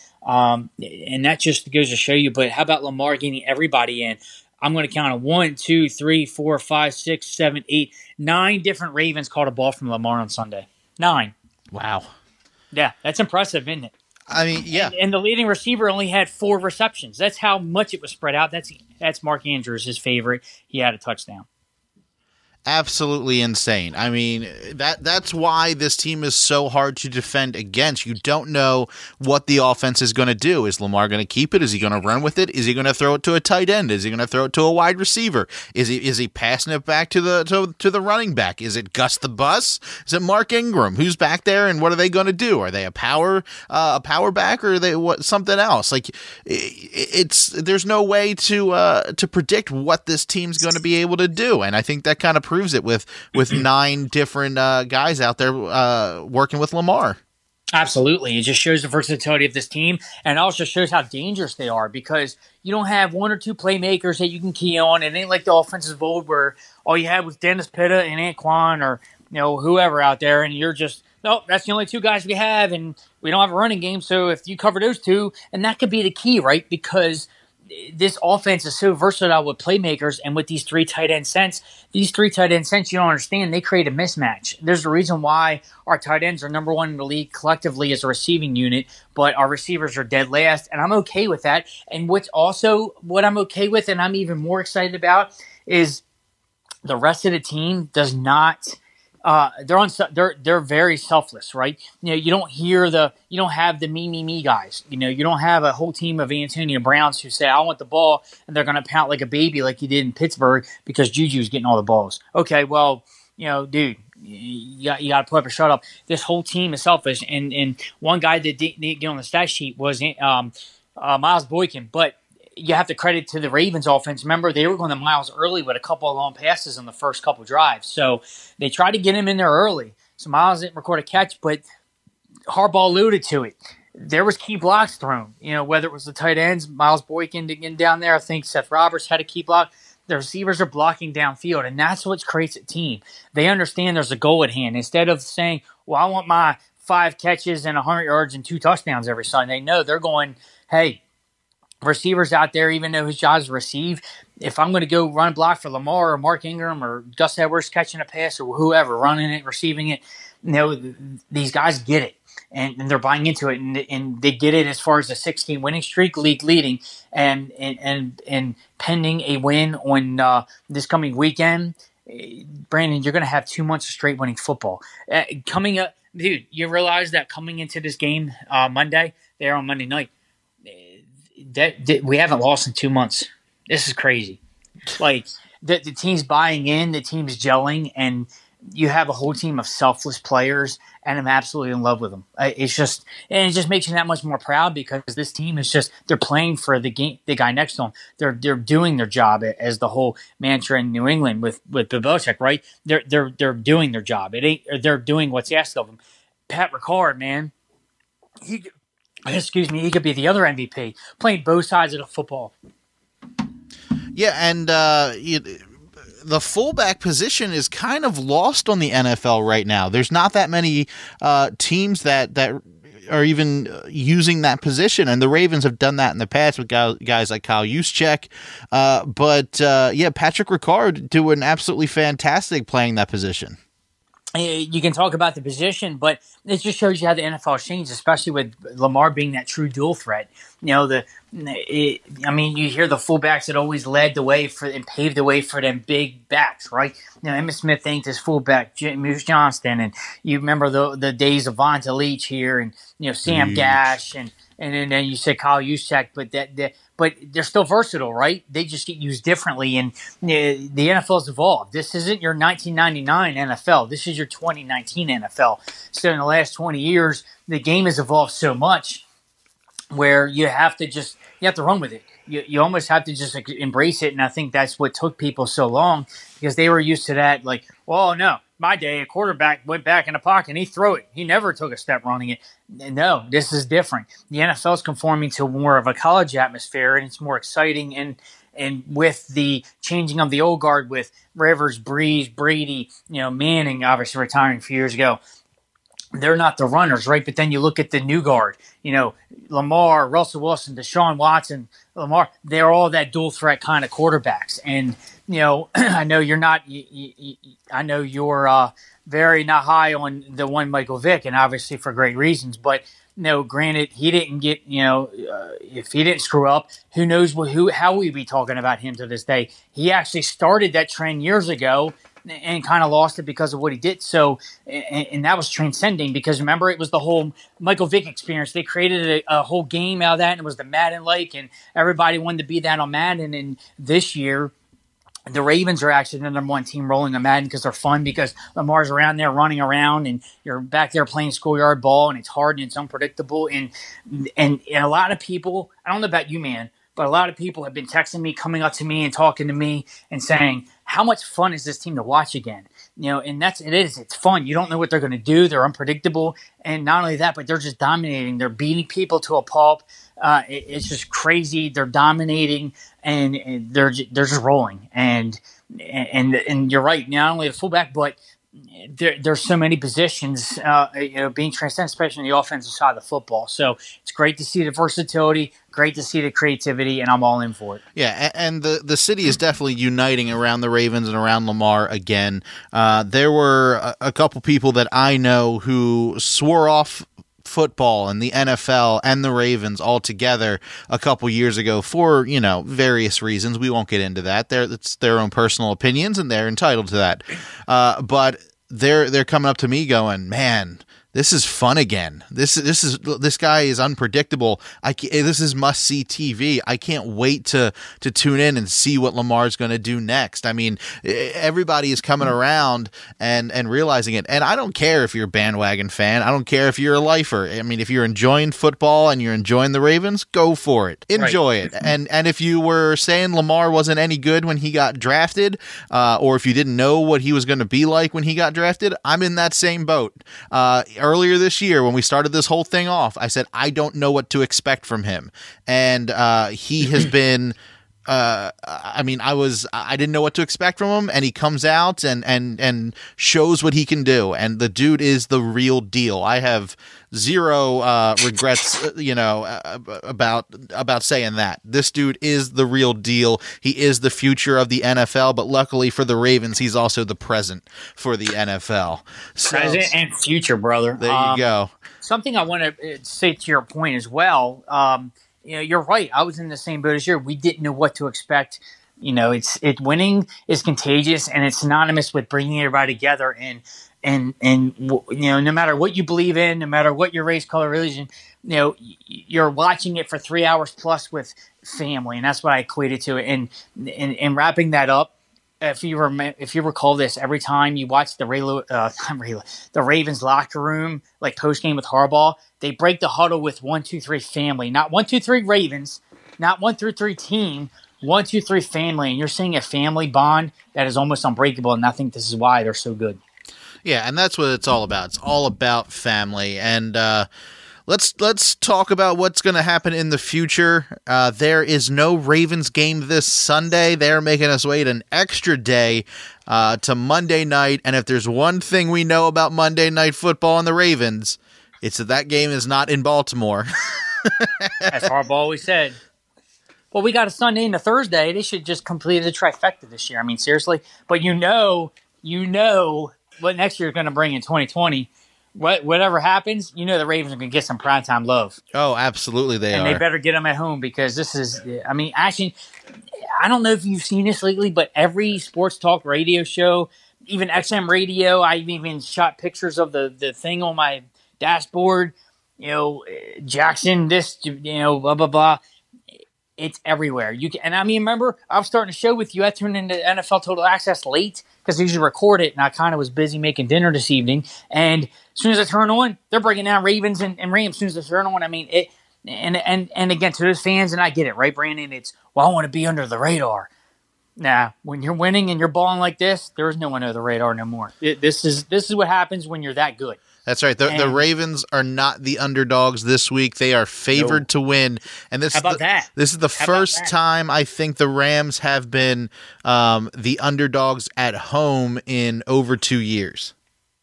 And that just goes to show you, but how about Lamar getting everybody in? I'm going to count on 1, 2, 3, 4, 5, 6, 7, 8, 9 different Ravens caught a ball from Lamar on Sunday. 9. Wow. Yeah, that's impressive, isn't it? I mean, yeah. And the leading receiver only had 4 receptions. That's how much it was spread out. That's Mark Andrews, his favorite. He had a touchdown. absolutely insane. I mean, that's why this team is so hard to defend against. You don't know what the offense is going to do. Is Lamar going to keep it? Is he going to run with it? Is he going to throw it to a tight end? Is he going to throw it to a wide receiver? Is he passing it back to the running back? Is it Gus the Bus? Is it Mark Ingram? Who's back there, and what are they going to do? Are they a power back, or are they something else? Like, there's no way to predict what this team's going to be able to do, and I think that kind of proves it with 9 different guys out there working with Lamar. Absolutely. It just shows the versatility of this team, and also shows how dangerous they are, because you don't have 1 or 2 playmakers that you can key on. It ain't like the offensive of old where all you had was Dennis Pitta and Anquan, or whoever out there, and you're just, no, that's the only 2 guys we have, and we don't have a running game, so if you cover those 2, and that could be the key, right? Because this offense is so versatile with playmakers, and with these 3 tight end sets, you don't understand, they create a mismatch. There's a reason why our tight ends are number 1 in the league collectively as a receiving unit, but our receivers are dead last, and I'm okay with that. And what I'm okay with, and I'm even more excited about, is the rest of the team does not. They're very selfless, right? You don't have the me guys. You don't have a whole team of Antonio Browns who say, I want the ball, and they're going to pout like a baby like you did in Pittsburgh because Juju's getting all the balls. Okay, well, dude, you got to put up or shut up. This whole team is selfish, and one guy that didn't get on the stat sheet was Miles Boykin, but you have to credit to the Ravens offense. Remember, they were going to Miles early with a couple of long passes on the first couple drives. So they tried to get him in there early. So Miles didn't record a catch, but Harbaugh alluded to it. There was key blocks thrown. Whether it was the tight ends, Miles Boykin getting down there. I think Seth Roberts had a key block. The receivers are blocking downfield, and that's what creates a team. They understand there's a goal at hand. Instead of saying, well, I want my 5 catches and 100 yards and 2 touchdowns every Sunday. No, they're going, hey, receivers out there, even though his job is to receive, if I'm going to go run block for Lamar or Mark Ingram or Gus Edwards catching a pass or whoever, running it, receiving it, these guys get it. And they're buying into it, and they get it as far as a 16 winning streak, league leading, and pending a win on this coming weekend. Brandon, you're going to have 2 months of straight winning football coming up, dude. You realize that coming into this game Monday, there on Monday night, that we haven't lost in 2 months. This is crazy. Like the team's buying in, the team's gelling, and you have a whole team of selfless players, and I'm absolutely in love with them. It just makes me that much more proud, because this team is they're playing for the guy next to them. They're doing their job, as the whole mantra in New England with Bill Belichick, right? They're doing their job. They're doing what's asked of them. Pat Ricard, man, he could be the other MVP, playing both sides of the football. Yeah, and the fullback position is kind of lost on the NFL right now. There's not that many teams that are even using that position, and the Ravens have done that in the past with guys like Kyle Juszczyk. But Patrick Ricard doing absolutely fantastic playing that position. You can talk about the position, but it just shows you how the NFL has changed, especially with Lamar being that true dual threat. You hear the fullbacks that always led the way and paved the way for them big backs, right? Emmitt Smith ain't this fullback, Moose Johnston, and you remember the days of Vonta Leach here, and Sam Gash, and then you say Kyle Juszczyk, but they're still versatile, right? They just get used differently, and the NFL's evolved. This isn't your 1999 NFL. This is your 2019 NFL. So in the last 20 years, the game has evolved so much where you have to run with it. You almost have to just embrace it, and I think that's what took people so long, because they were used to that, like, well, no, my day, a quarterback went back in the pocket and he threw it. He never took a step running it. No, this is different. The NFL is conforming to more of a college atmosphere, and it's more exciting. And with the changing of the old guard with Rivers, Breeze, Brady, Manning, obviously retiring a few years ago, they're not the runners, right? But then you look at the new guard, Lamar, Russell Wilson, Deshaun Watson, Lamar, they're all that dual threat kind of quarterbacks. And, I know you're not, I know you're very not high on the one Michael Vick, and obviously for great reasons, but granted, he didn't get, if he didn't screw up, who knows how we'd be talking about him to this day. He actually started that trend years ago and kind of lost it because of what he did. So, and that was transcending because remember, it was the whole Michael Vick experience. They created a whole game out of that, and it was the Madden-like, and everybody wanted to be that on Madden. And this year, the Ravens are actually the number one team rolling on Madden because they're fun, because Lamar's around there running around and you're back there playing schoolyard ball, and it's hard and it's unpredictable. And a lot of people, I don't know about you, man, but a lot of people have been texting me, coming up to me and talking to me and saying, how much fun is this team to watch again? And it's fun. You don't know what they're going to do. They're unpredictable. And not only that, but they're just dominating. They're beating people to a pulp. It's just crazy. They're dominating and they're just rolling. And you're right. Not only the fullback, but there's so many positions, being transcendent, especially on the offensive side of the football. So it's great to see the versatility, great to see the creativity, and I'm all in for it. Yeah, and the city is definitely uniting around the Ravens and around Lamar again. There were a couple people that I know who swore off football and the NFL and the Ravens all together a couple years ago for, various reasons. We won't get into that. It's their own personal opinions and they're entitled to that. But they're coming up to me going, man, this is fun again. This guy is unpredictable. This is must see TV. I can't wait to tune in and see what Lamar's going to do next. I mean, everybody is coming around and realizing it. And I don't care if you're a bandwagon fan. I don't care if you're a lifer. I mean, if you're enjoying football and you're enjoying the Ravens, go for it. Enjoy it. And if you were saying Lamar wasn't any good when he got drafted, or if you didn't know what he was going to be like when he got drafted, I'm in that same boat. Earlier this year, when we started this whole thing off, I said, I don't know what to expect from him. And he has been, I didn't know what to expect from him. And he comes out and shows what he can do. And the dude is the real deal. I have zero regrets, about saying that. This dude is the real deal. He is the future of the NFL, but luckily for the Ravens, he's also the present for the NFL. Present and future, brother. There you go. Something I want to say to your point as well. You're right. I was in the same boat as you. We didn't know what to expect. Winning is contagious, and it's synonymous with bringing everybody together. And no matter what you believe in, no matter what your race, color, religion, you're watching it for 3 hours plus with family, and that's what I equated to it. And wrapping that up, if you recall this, every time you watch the Ravens locker room, like post game with Harbaugh, they break the huddle with 1, 2, 3 family, not 1, 2, 3 Ravens, not 1 through 3 team, 1, 2, 3 family, and you're seeing a family bond that is almost unbreakable. And I think this is why they're so good. Yeah, and that's what it's all about. It's all about family. And let's talk about what's going to happen in the future. There is no Ravens game this Sunday. They're making us wait an extra day to Monday night. And if there's one thing we know about Monday Night Football and the Ravens, it's that game is not in Baltimore. As Harbaugh always said. Well, we got a Sunday and a Thursday. They should just complete the trifecta this year. I mean, seriously. But you know what next year is going to bring in 2020. Whatever happens, the Ravens are going to get some primetime love. Oh, absolutely they are. And they better get them at home because this is, actually, I don't know if you've seen this lately, but every sports talk radio show, even XM radio, I even shot pictures of the thing on my dashboard, Jackson, this, blah, blah, blah. It's everywhere. Remember, I was starting a show with you. I tuned into NFL Total Access late because I usually record it, and I kind of was busy making dinner this evening. And as soon as I turn on, they're breaking down Ravens and Rams. As soon as I turn on, it. And again, to those fans, and I get it, right, Brandon? It's, I want to be under the radar. Nah, when you're winning and you're balling like this, there is no one under the radar no more. This is what happens when you're that good. That's right. The Ravens are not the underdogs this week. They are favored to win. And this is the first time I think the Rams have been the underdogs at home in over 2 years.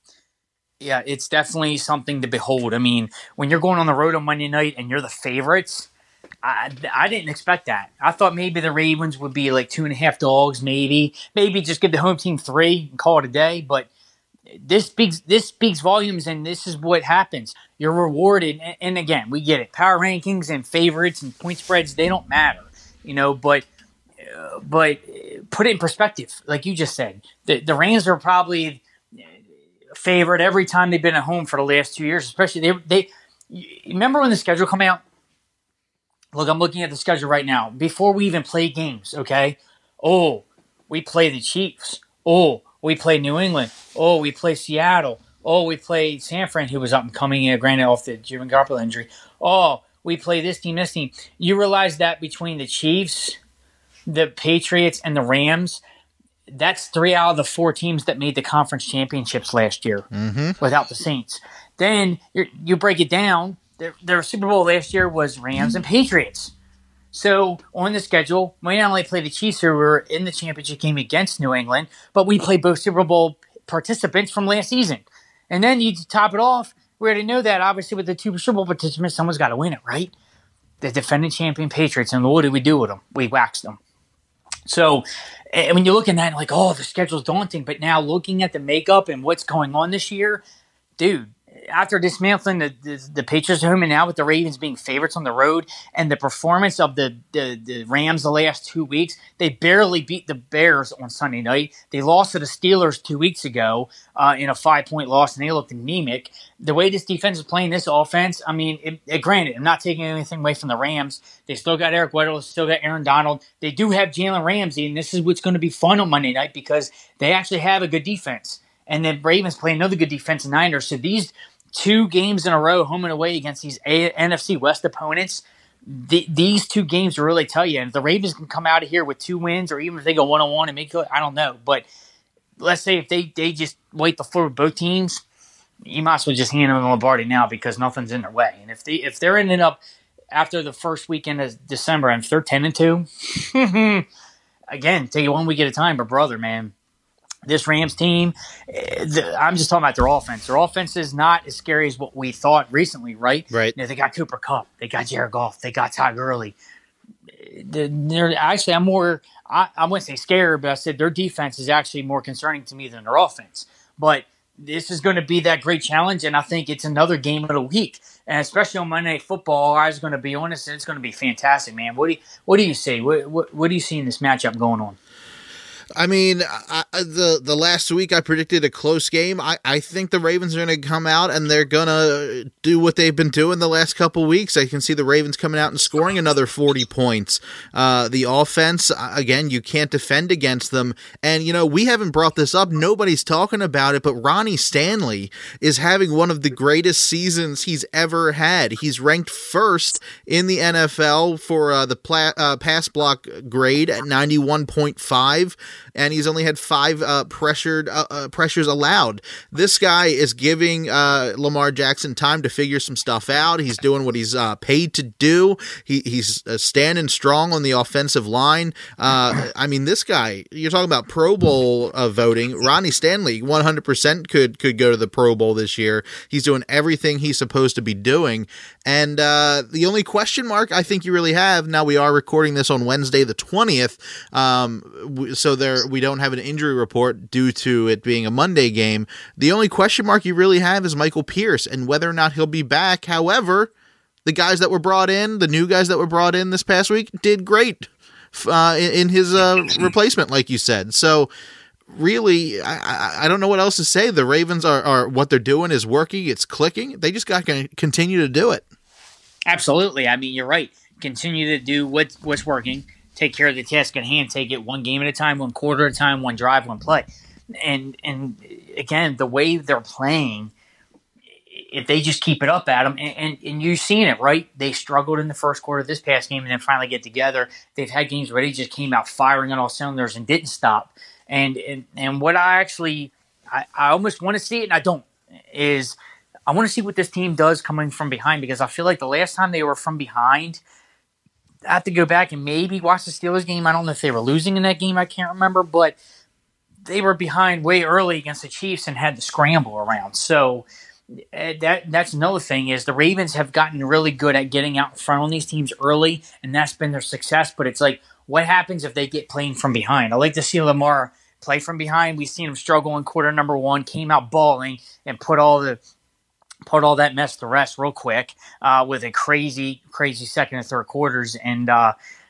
Yeah, it's definitely something to behold. I mean, when you're going on the road on Monday night and you're the favorites, I didn't expect that. I thought maybe the Ravens would be like 2.5 dogs, maybe just give the home team 3 and call it a day. But this speaks volumes, and this is what happens. You're rewarded, and again, we get it. Power rankings and favorites and point spreads, they don't matter, but put it in perspective, like you just said. The Rams are probably favored every time they've been at home for the last 2 years, especially they remember when the schedule come out? Look, I'm looking at the schedule right now. Before we even play games, okay? Oh, we play the Chiefs. Oh, we play New England. Oh, we play Seattle. Oh, we play San Fran, who was up and coming, granted off the Jimmy Garoppolo injury. Oh, we play this team, this team. You realize that between the Chiefs, the Patriots, and the Rams, that's 3 out of the 4 teams that made the conference championships last year without the Saints. Then you break it down. Their Super Bowl last year was Rams and Patriots. So on the schedule, we not only play the Chiefs, who were in the championship game against New England, but we play both Super Bowl participants from last season. And then you top it off. We already know that, obviously, with the 2 Super Bowl participants, someone's got to win it, right? The defending champion Patriots. And what did we do with them? We waxed them. So and when you look at that, like, oh, the schedule's daunting. But now looking at the makeup and what's going on this year, dude, after dismantling the Patriots at home and now with the Ravens being favorites on the road and the performance of the Rams the last 2 weeks, they barely beat the Bears on Sunday night. They lost to the Steelers 2 weeks ago in a 5-point loss, and they looked anemic. The way this defense is playing, this offense, I mean, granted, I'm not taking anything away from the Rams. They still got Eric Weddle, still got Aaron Donald. They do have Jalen Ramsey, and this is what's going to be fun on Monday night because they actually have a good defense. And the Ravens play another good defense in Niners. So these 2 games in a row, home and away against these NFC West opponents, these 2 games will really tell you. And if the Ravens can come out of here with 2 wins, or even if they go 1-1 and make it, I don't know. But let's say if they just wipe the floor with both teams, you might as well just hand them Lombardi now because nothing's in their way. And if they're ending up after the first weekend of December and if they're 10-2, again, take it 1 week at a time. But brother, man, this Rams team, I'm just talking about their offense. Their offense is not as scary as what we thought recently, right? Right. You know, they got Cooper Kupp. They got Jared Goff. They got Todd Gurley. They're actually, I wouldn't say scared, but I said their defense is actually more concerning to me than their offense. But this is going to be that great challenge, and I think it's another game of the week. And especially on Monday Night Football, all eyes are going to be on this, and it's going to be fantastic, man. What do you see? What do you see in this matchup going on? I mean, the last week I predicted a close game. I think the Ravens are going to come out and they're going to do what they've been doing the last couple weeks. I can see the Ravens coming out and scoring another 40 points. The offense, again, you can't defend against them. And, you know, we haven't brought this up. Nobody's talking about it, but Ronnie Stanley is having one of the greatest seasons he's ever had. He's ranked first in the NFL for the pass block grade at 91.5. And he's only had 5 pressures allowed. This guy is giving Lamar Jackson time to figure some stuff out. He's doing what he's paid to do. He's standing strong on the offensive line. I mean, this guy, you're talking about Pro Bowl voting. Ronnie Stanley, 100% could go to the Pro Bowl this year. He's doing everything he's supposed to be doing. And the only question mark I think you really have, now we are recording this on Wednesday the 20th, so we don't have an injury report due to it being a Monday game. The only question mark you really have is Michael Pierce and whether or not he'll be back. However, the guys that were brought in, the new guys that were brought in this past week did great in his replacement, like you said. So really, I don't know what else to say. The Ravens are what they're doing is working. It's clicking. They just got to continue to do it. Absolutely. I mean, you're right. Continue to do what's working. Take care of the task at hand. Take it 1 game at a time, 1 quarter at a time, 1 drive, 1 play. And again, the way they're playing, if they just keep it up at them, and you've seen it, right? They struggled in the first quarter of this past game and then finally get together. They've had games where they just came out firing on all cylinders and didn't stop. And what I almost want to see it, and I don't, is I want to see what this team does coming from behind, because I feel like the last time they were from behind, I have to go back and maybe watch the Steelers game. I don't know if they were losing in that game. I can't remember, but they were behind way early against the Chiefs and had to scramble around. So that's another thing is the Ravens have gotten really good at getting out in front on these teams early, and that's been their success. But it's like, what happens if they get playing from behind? I like to see Lamar play from behind. We've seen him struggle in quarter number 1, came out balling, and put all that mess to rest real quick with a crazy second and third quarters. And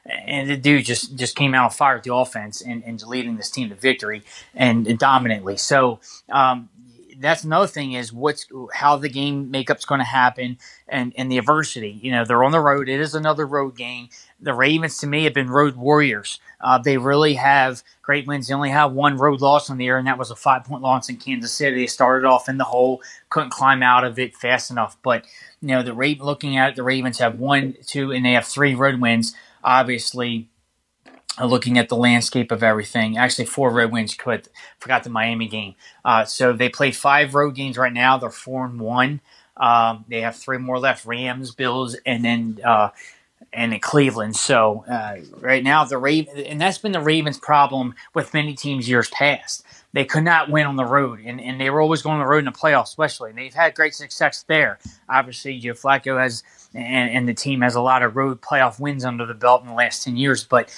And the dude just came out on fire with the offense and leading this team to victory and dominantly. So that's another thing is how the game makeup's going to happen and the adversity. They're on the road. It is another road game. The Ravens, to me, have been road warriors. They really have great wins. They only have one road loss on the year, and that was a 5-point loss in Kansas City. They started off in the hole, couldn't climb out of it fast enough. But looking at it, the Ravens have 1, 2, and they have 3 road wins. Obviously, looking at the landscape of everything, actually 4 road wins. Forgot the Miami game. So they played 5 road games right now. They're 4-1. They have 3 more left: Rams, Bills, and then in Cleveland. So right now and that's been the Ravens' problem with many teams years past. They could not win on the road, and they were always going on the road in the playoffs, especially. And they've had great success there. Obviously, Joe Flacco has, and the team has a lot of road playoff wins under the belt in the last 10 years. But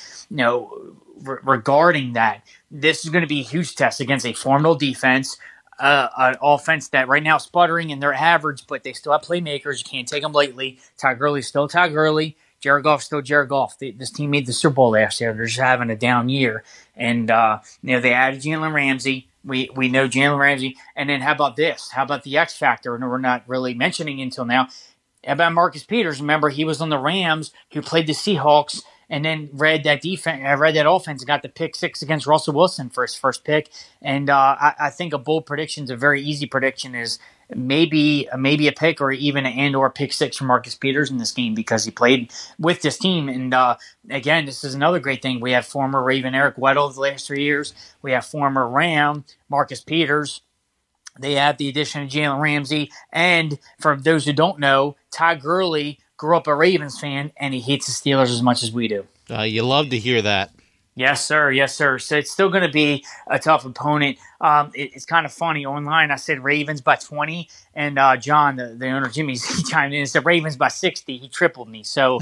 regarding that, this is going to be a huge test against a formidable defense. An offense that right now is sputtering and they're average, but they still have playmakers. You can't take them lightly. Todd Gurley's still Todd Gurley. Jared Goff's still Jared Goff. This team made the Super Bowl last year. They're just having a down year. And, they added Jalen Ramsey. We know Jalen Ramsey. And then how about this? How about the X factor? And we're not really mentioning until now. How about Marcus Peters? Remember, he was on the Rams who played the Seahawks and then read that offense and got the pick 6 against Russell Wilson for his first pick. And I think a bold prediction is a very easy prediction is maybe a pick or even or pick 6 from Marcus Peters in this game because he played with this team. And again, this is another great thing. We have former Raven Eric Weddle the last 3 years. We have former Ram Marcus Peters. They have the addition of Jalen Ramsey. And for those who don't know, Todd Gurley grew up a Ravens fan, and he hates the Steelers as much as we do. You love to hear that. Yes, sir. Yes, sir. So it's still going to be a tough opponent. It's kind of funny. Online, I said Ravens by 20, and John, the owner of Jimmy's, he chimed in and said Ravens by 60. He tripled me. So,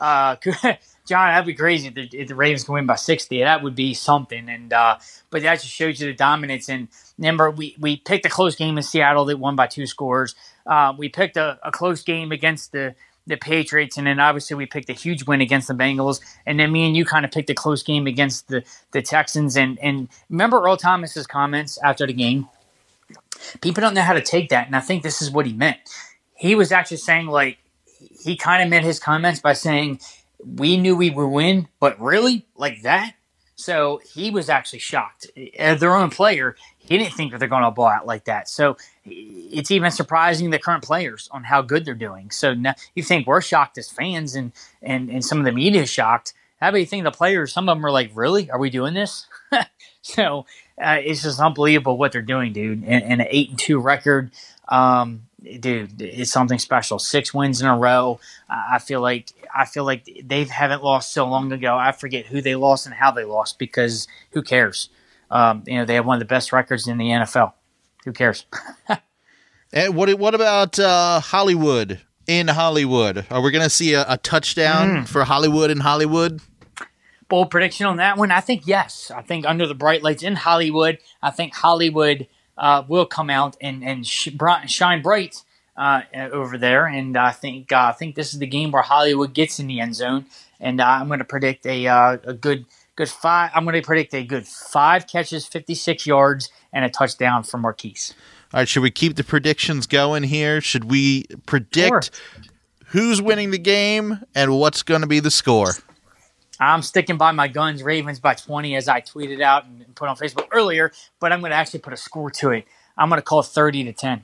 John, that'd be crazy if the Ravens can win by 60. That would be something. And but that just shows you the dominance. And remember, we picked a close game in Seattle that won by 2 scores. We picked a close game against the Patriots, and then obviously we picked a huge win against the Bengals, and then me and you kind of picked a close game against the Texans. And remember Earl Thomas's comments after the game? People don't know how to take that, and I think this is what he meant. He was actually saying, like, he kind of meant his comments by saying, we knew we would win, but really? Like that? So he was actually shocked. As their own player, he didn't think that they're going to ball out like that. So it's even surprising the current players on how good they're doing. So now you think we're shocked as fans and some of the media is shocked. How about you think the players, some of them are like, really? Are we doing this? So it's just unbelievable what they're doing, dude. And an 8-2 record, dude, it's something special. 6 wins in a row. I feel like they haven't lost so long ago. I forget who they lost and how they lost because who cares? They have one of the best records in the NFL. Who cares? And what about Hollywood? In Hollywood, are we going to see a touchdown for Hollywood in Hollywood? Bold prediction on that one? I think yes. I think under the bright lights in Hollywood, I think Hollywood will come out and shine bright over there. And I think this is the game where Hollywood gets in the end zone. And I'm going to predict a good 5. I'm going to predict a good 5 catches, 56 yards, and a touchdown for Marquise. All right, should we keep the predictions going here? Should we predict who's winning the game and what's going to be the score? I'm sticking by my guns, Ravens by 20, as I tweeted out and put on Facebook earlier, but I'm going to actually put a score to it. I'm going to call it 30-10.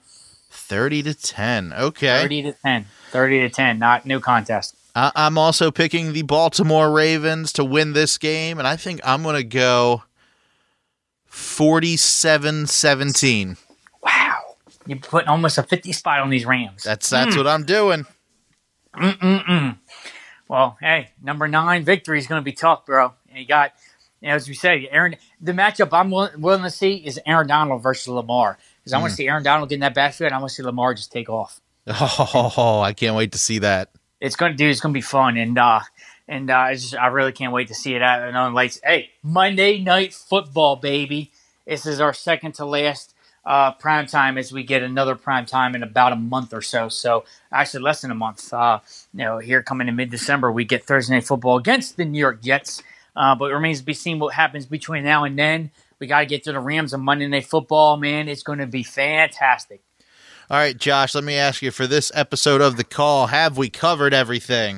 30-10, okay. 30-10. 30-10, no contest. I'm also picking the Baltimore Ravens to win this game, and I think I'm going to go 47-17. Wow. You're putting almost a 50 spot on these Rams. That's what I'm doing. Well, hey, number 9 victory is going to be tough, bro. And you got, as we say, the matchup I'm willing to see is Aaron Donald versus Lamar. Because I want to see Aaron Donald get in that backfield, and I want to see Lamar just take off. Oh, I can't wait to see that. It's going to be fun, and I really can't wait to see it out on lights. Hey, Monday Night Football, baby! This is our second to last prime time as we get another prime time in about a month or so. So actually less than a month. Here coming in mid-December, we get Thursday Night Football against the New York Jets. But it remains to be seen what happens between now and then. We got to get to the Rams on Monday Night Football, man. It's going to be fantastic. All right, Josh, let me ask you, for this episode of The Call, have we covered everything?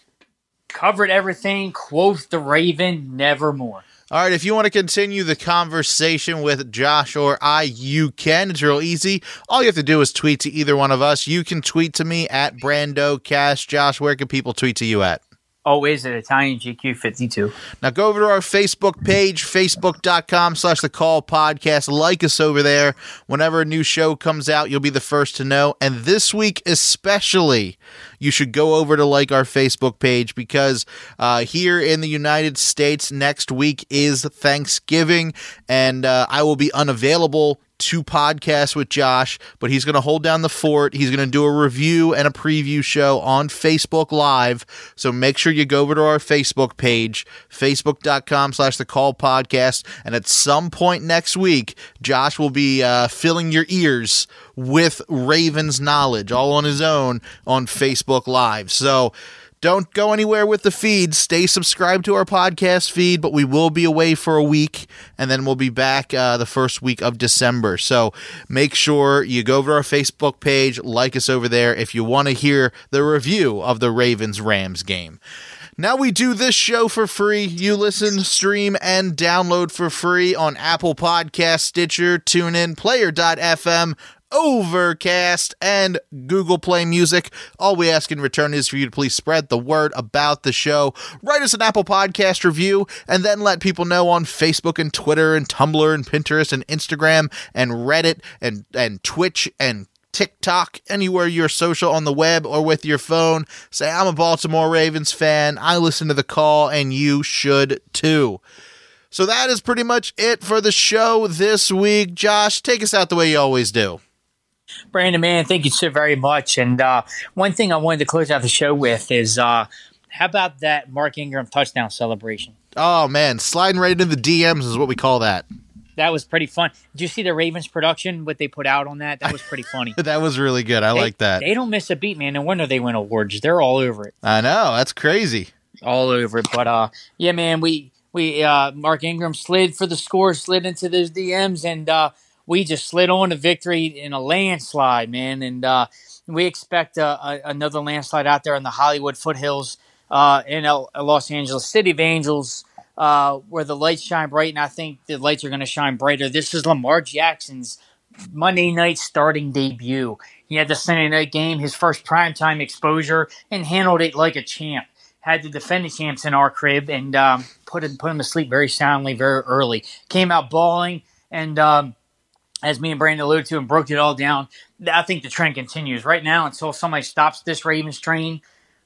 Covered everything. Quote the Raven, nevermore. All right, if you want to continue the conversation with Josh or I, you can. It's real easy. All you have to do is tweet to either one of us. You can tweet to me at BrandoCast. Josh, where can people tweet to you at? Always at ItalianGQ52. Now go over to our Facebook page, facebook.com/The Call Podcast. Like us over there. Whenever a new show comes out, you'll be the first to know. And this week especially, you should go over to like our Facebook page because here in the United States, next week is Thanksgiving, and I will be unavailable to podcast with Josh, but he's going to hold down the fort. He's going to do a review and a preview show on Facebook Live. So make sure you go over to our Facebook page, facebook.com/The Call Podcast. And at some point next week, Josh will be filling your ears with Ravens knowledge all on his own on Facebook Live. So don't go anywhere with the feed. Stay subscribed to our podcast feed, but we will be away for a week, and then we'll be back the first week of December. So make sure you go over to our Facebook page, like us over there if you want to hear the review of the Ravens-Rams game. Now we do this show for free. You listen, stream, and download for free on Apple Podcasts, Stitcher, TuneIn, Player.fm, Overcast, and Google Play Music. All we ask in return is for you to please spread the word about the show. Write us an Apple Podcast review, and then let people know on Facebook and Twitter and Tumblr and Pinterest and Instagram and Reddit and Twitch and TikTok, anywhere you're social on the web or with your phone. Say, I'm a Baltimore Ravens fan. I listen to The Call, and you should too. So that is pretty much it for the show this week. Josh, take us out the way you always do. Brandon, man, thank you so very much. And one thing I wanted to close out the show with is how about that Mark Ingram touchdown celebration? Oh, man, sliding right into the DMs is what we call that. That was pretty fun. Did you see the Ravens production, what they put out on that? That was pretty funny. That was really good. I like that. They don't miss a beat, man. No wonder they win awards. They're all over it. I know. That's crazy. All over it. But, yeah, man, we Mark Ingram slid for the score, slid into those DMs, and we just slid on to victory in a landslide, man. And we expect another landslide out there in the Hollywood foothills in Los Angeles, City of Angels, where the lights shine bright, and I think the lights are going to shine brighter. This is Lamar Jackson's Monday night starting debut. He had the Sunday night game, his first primetime exposure, and handled it like a champ. Had the defending champs in our crib and put him to sleep very soundly, very early. Came out balling, and as me and Brandon alluded to and broke it all down, I think the trend continues. Right now, until somebody stops this Ravens train,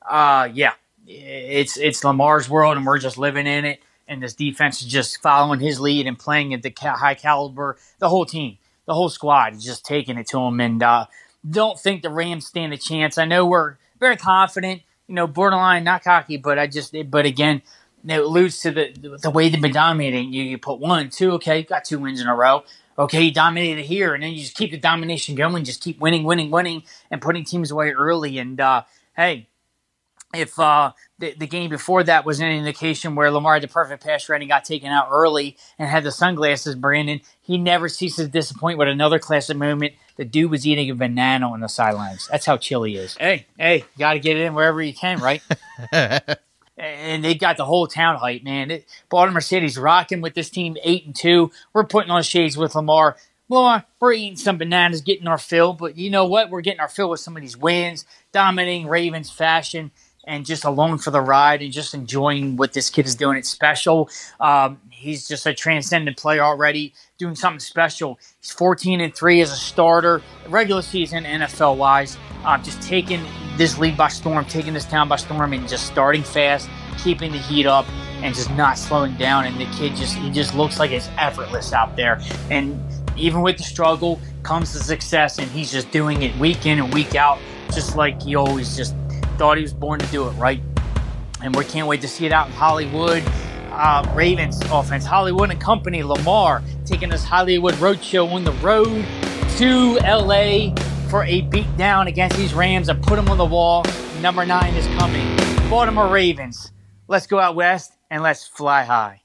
it's Lamar's world, and we're just living in it. And this defense is just following his lead and playing at the high caliber. The whole team, the whole squad is just taking it to him. And don't think the Rams stand a chance. I know we're very confident, borderline, not cocky, but again, it alludes to the way they've been dominating. You put 1, 2, okay, got 2 wins in a row. Okay, you dominated here, and then you just keep the domination going, just keep winning, and putting teams away early. And, hey, if the game before that was an indication where Lamar had the perfect pass rating, got taken out early, and had the sunglasses, Brandon, he never ceases to disappoint with another classic moment. The dude was eating a banana on the sidelines. That's how chill he is. Hey, got to get it in wherever you can, right? And they got the whole town hype, man. Baltimore City's rocking with this team, 8-2. We're putting on shades with Lamar. Well, we're eating some bananas, getting our fill. But you know what? We're getting our fill with some of these wins, dominating Ravens fashion, and just along for the ride and just enjoying what this kid is doing. It's special. He's just a transcendent player already, doing something special. He's 14-3 as a starter, regular season NFL-wise. Just taking this league by storm, taking this town by storm, and just starting fast, keeping the heat up, and just not slowing down. And the kid just looks like it's effortless out there. And even with the struggle comes the success, and he's just doing it week in and week out, just like he always just thought he was born to do it, right? And we can't wait to see it out in Hollywood. Ravens offense, Hollywood and company, Lamar taking this Hollywood roadshow on the road. to LA for a beatdown against these Rams and put them on the wall. Number 9 is coming. Baltimore Ravens. Let's go out west and let's fly high.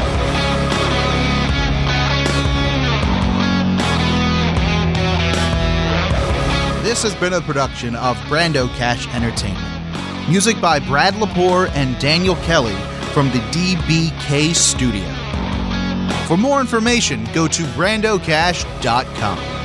This has been a production of Brando Cash Entertainment. Music by Brad Lepore and Daniel Kelly from the DBK Studio. For more information, go to brandocash.com.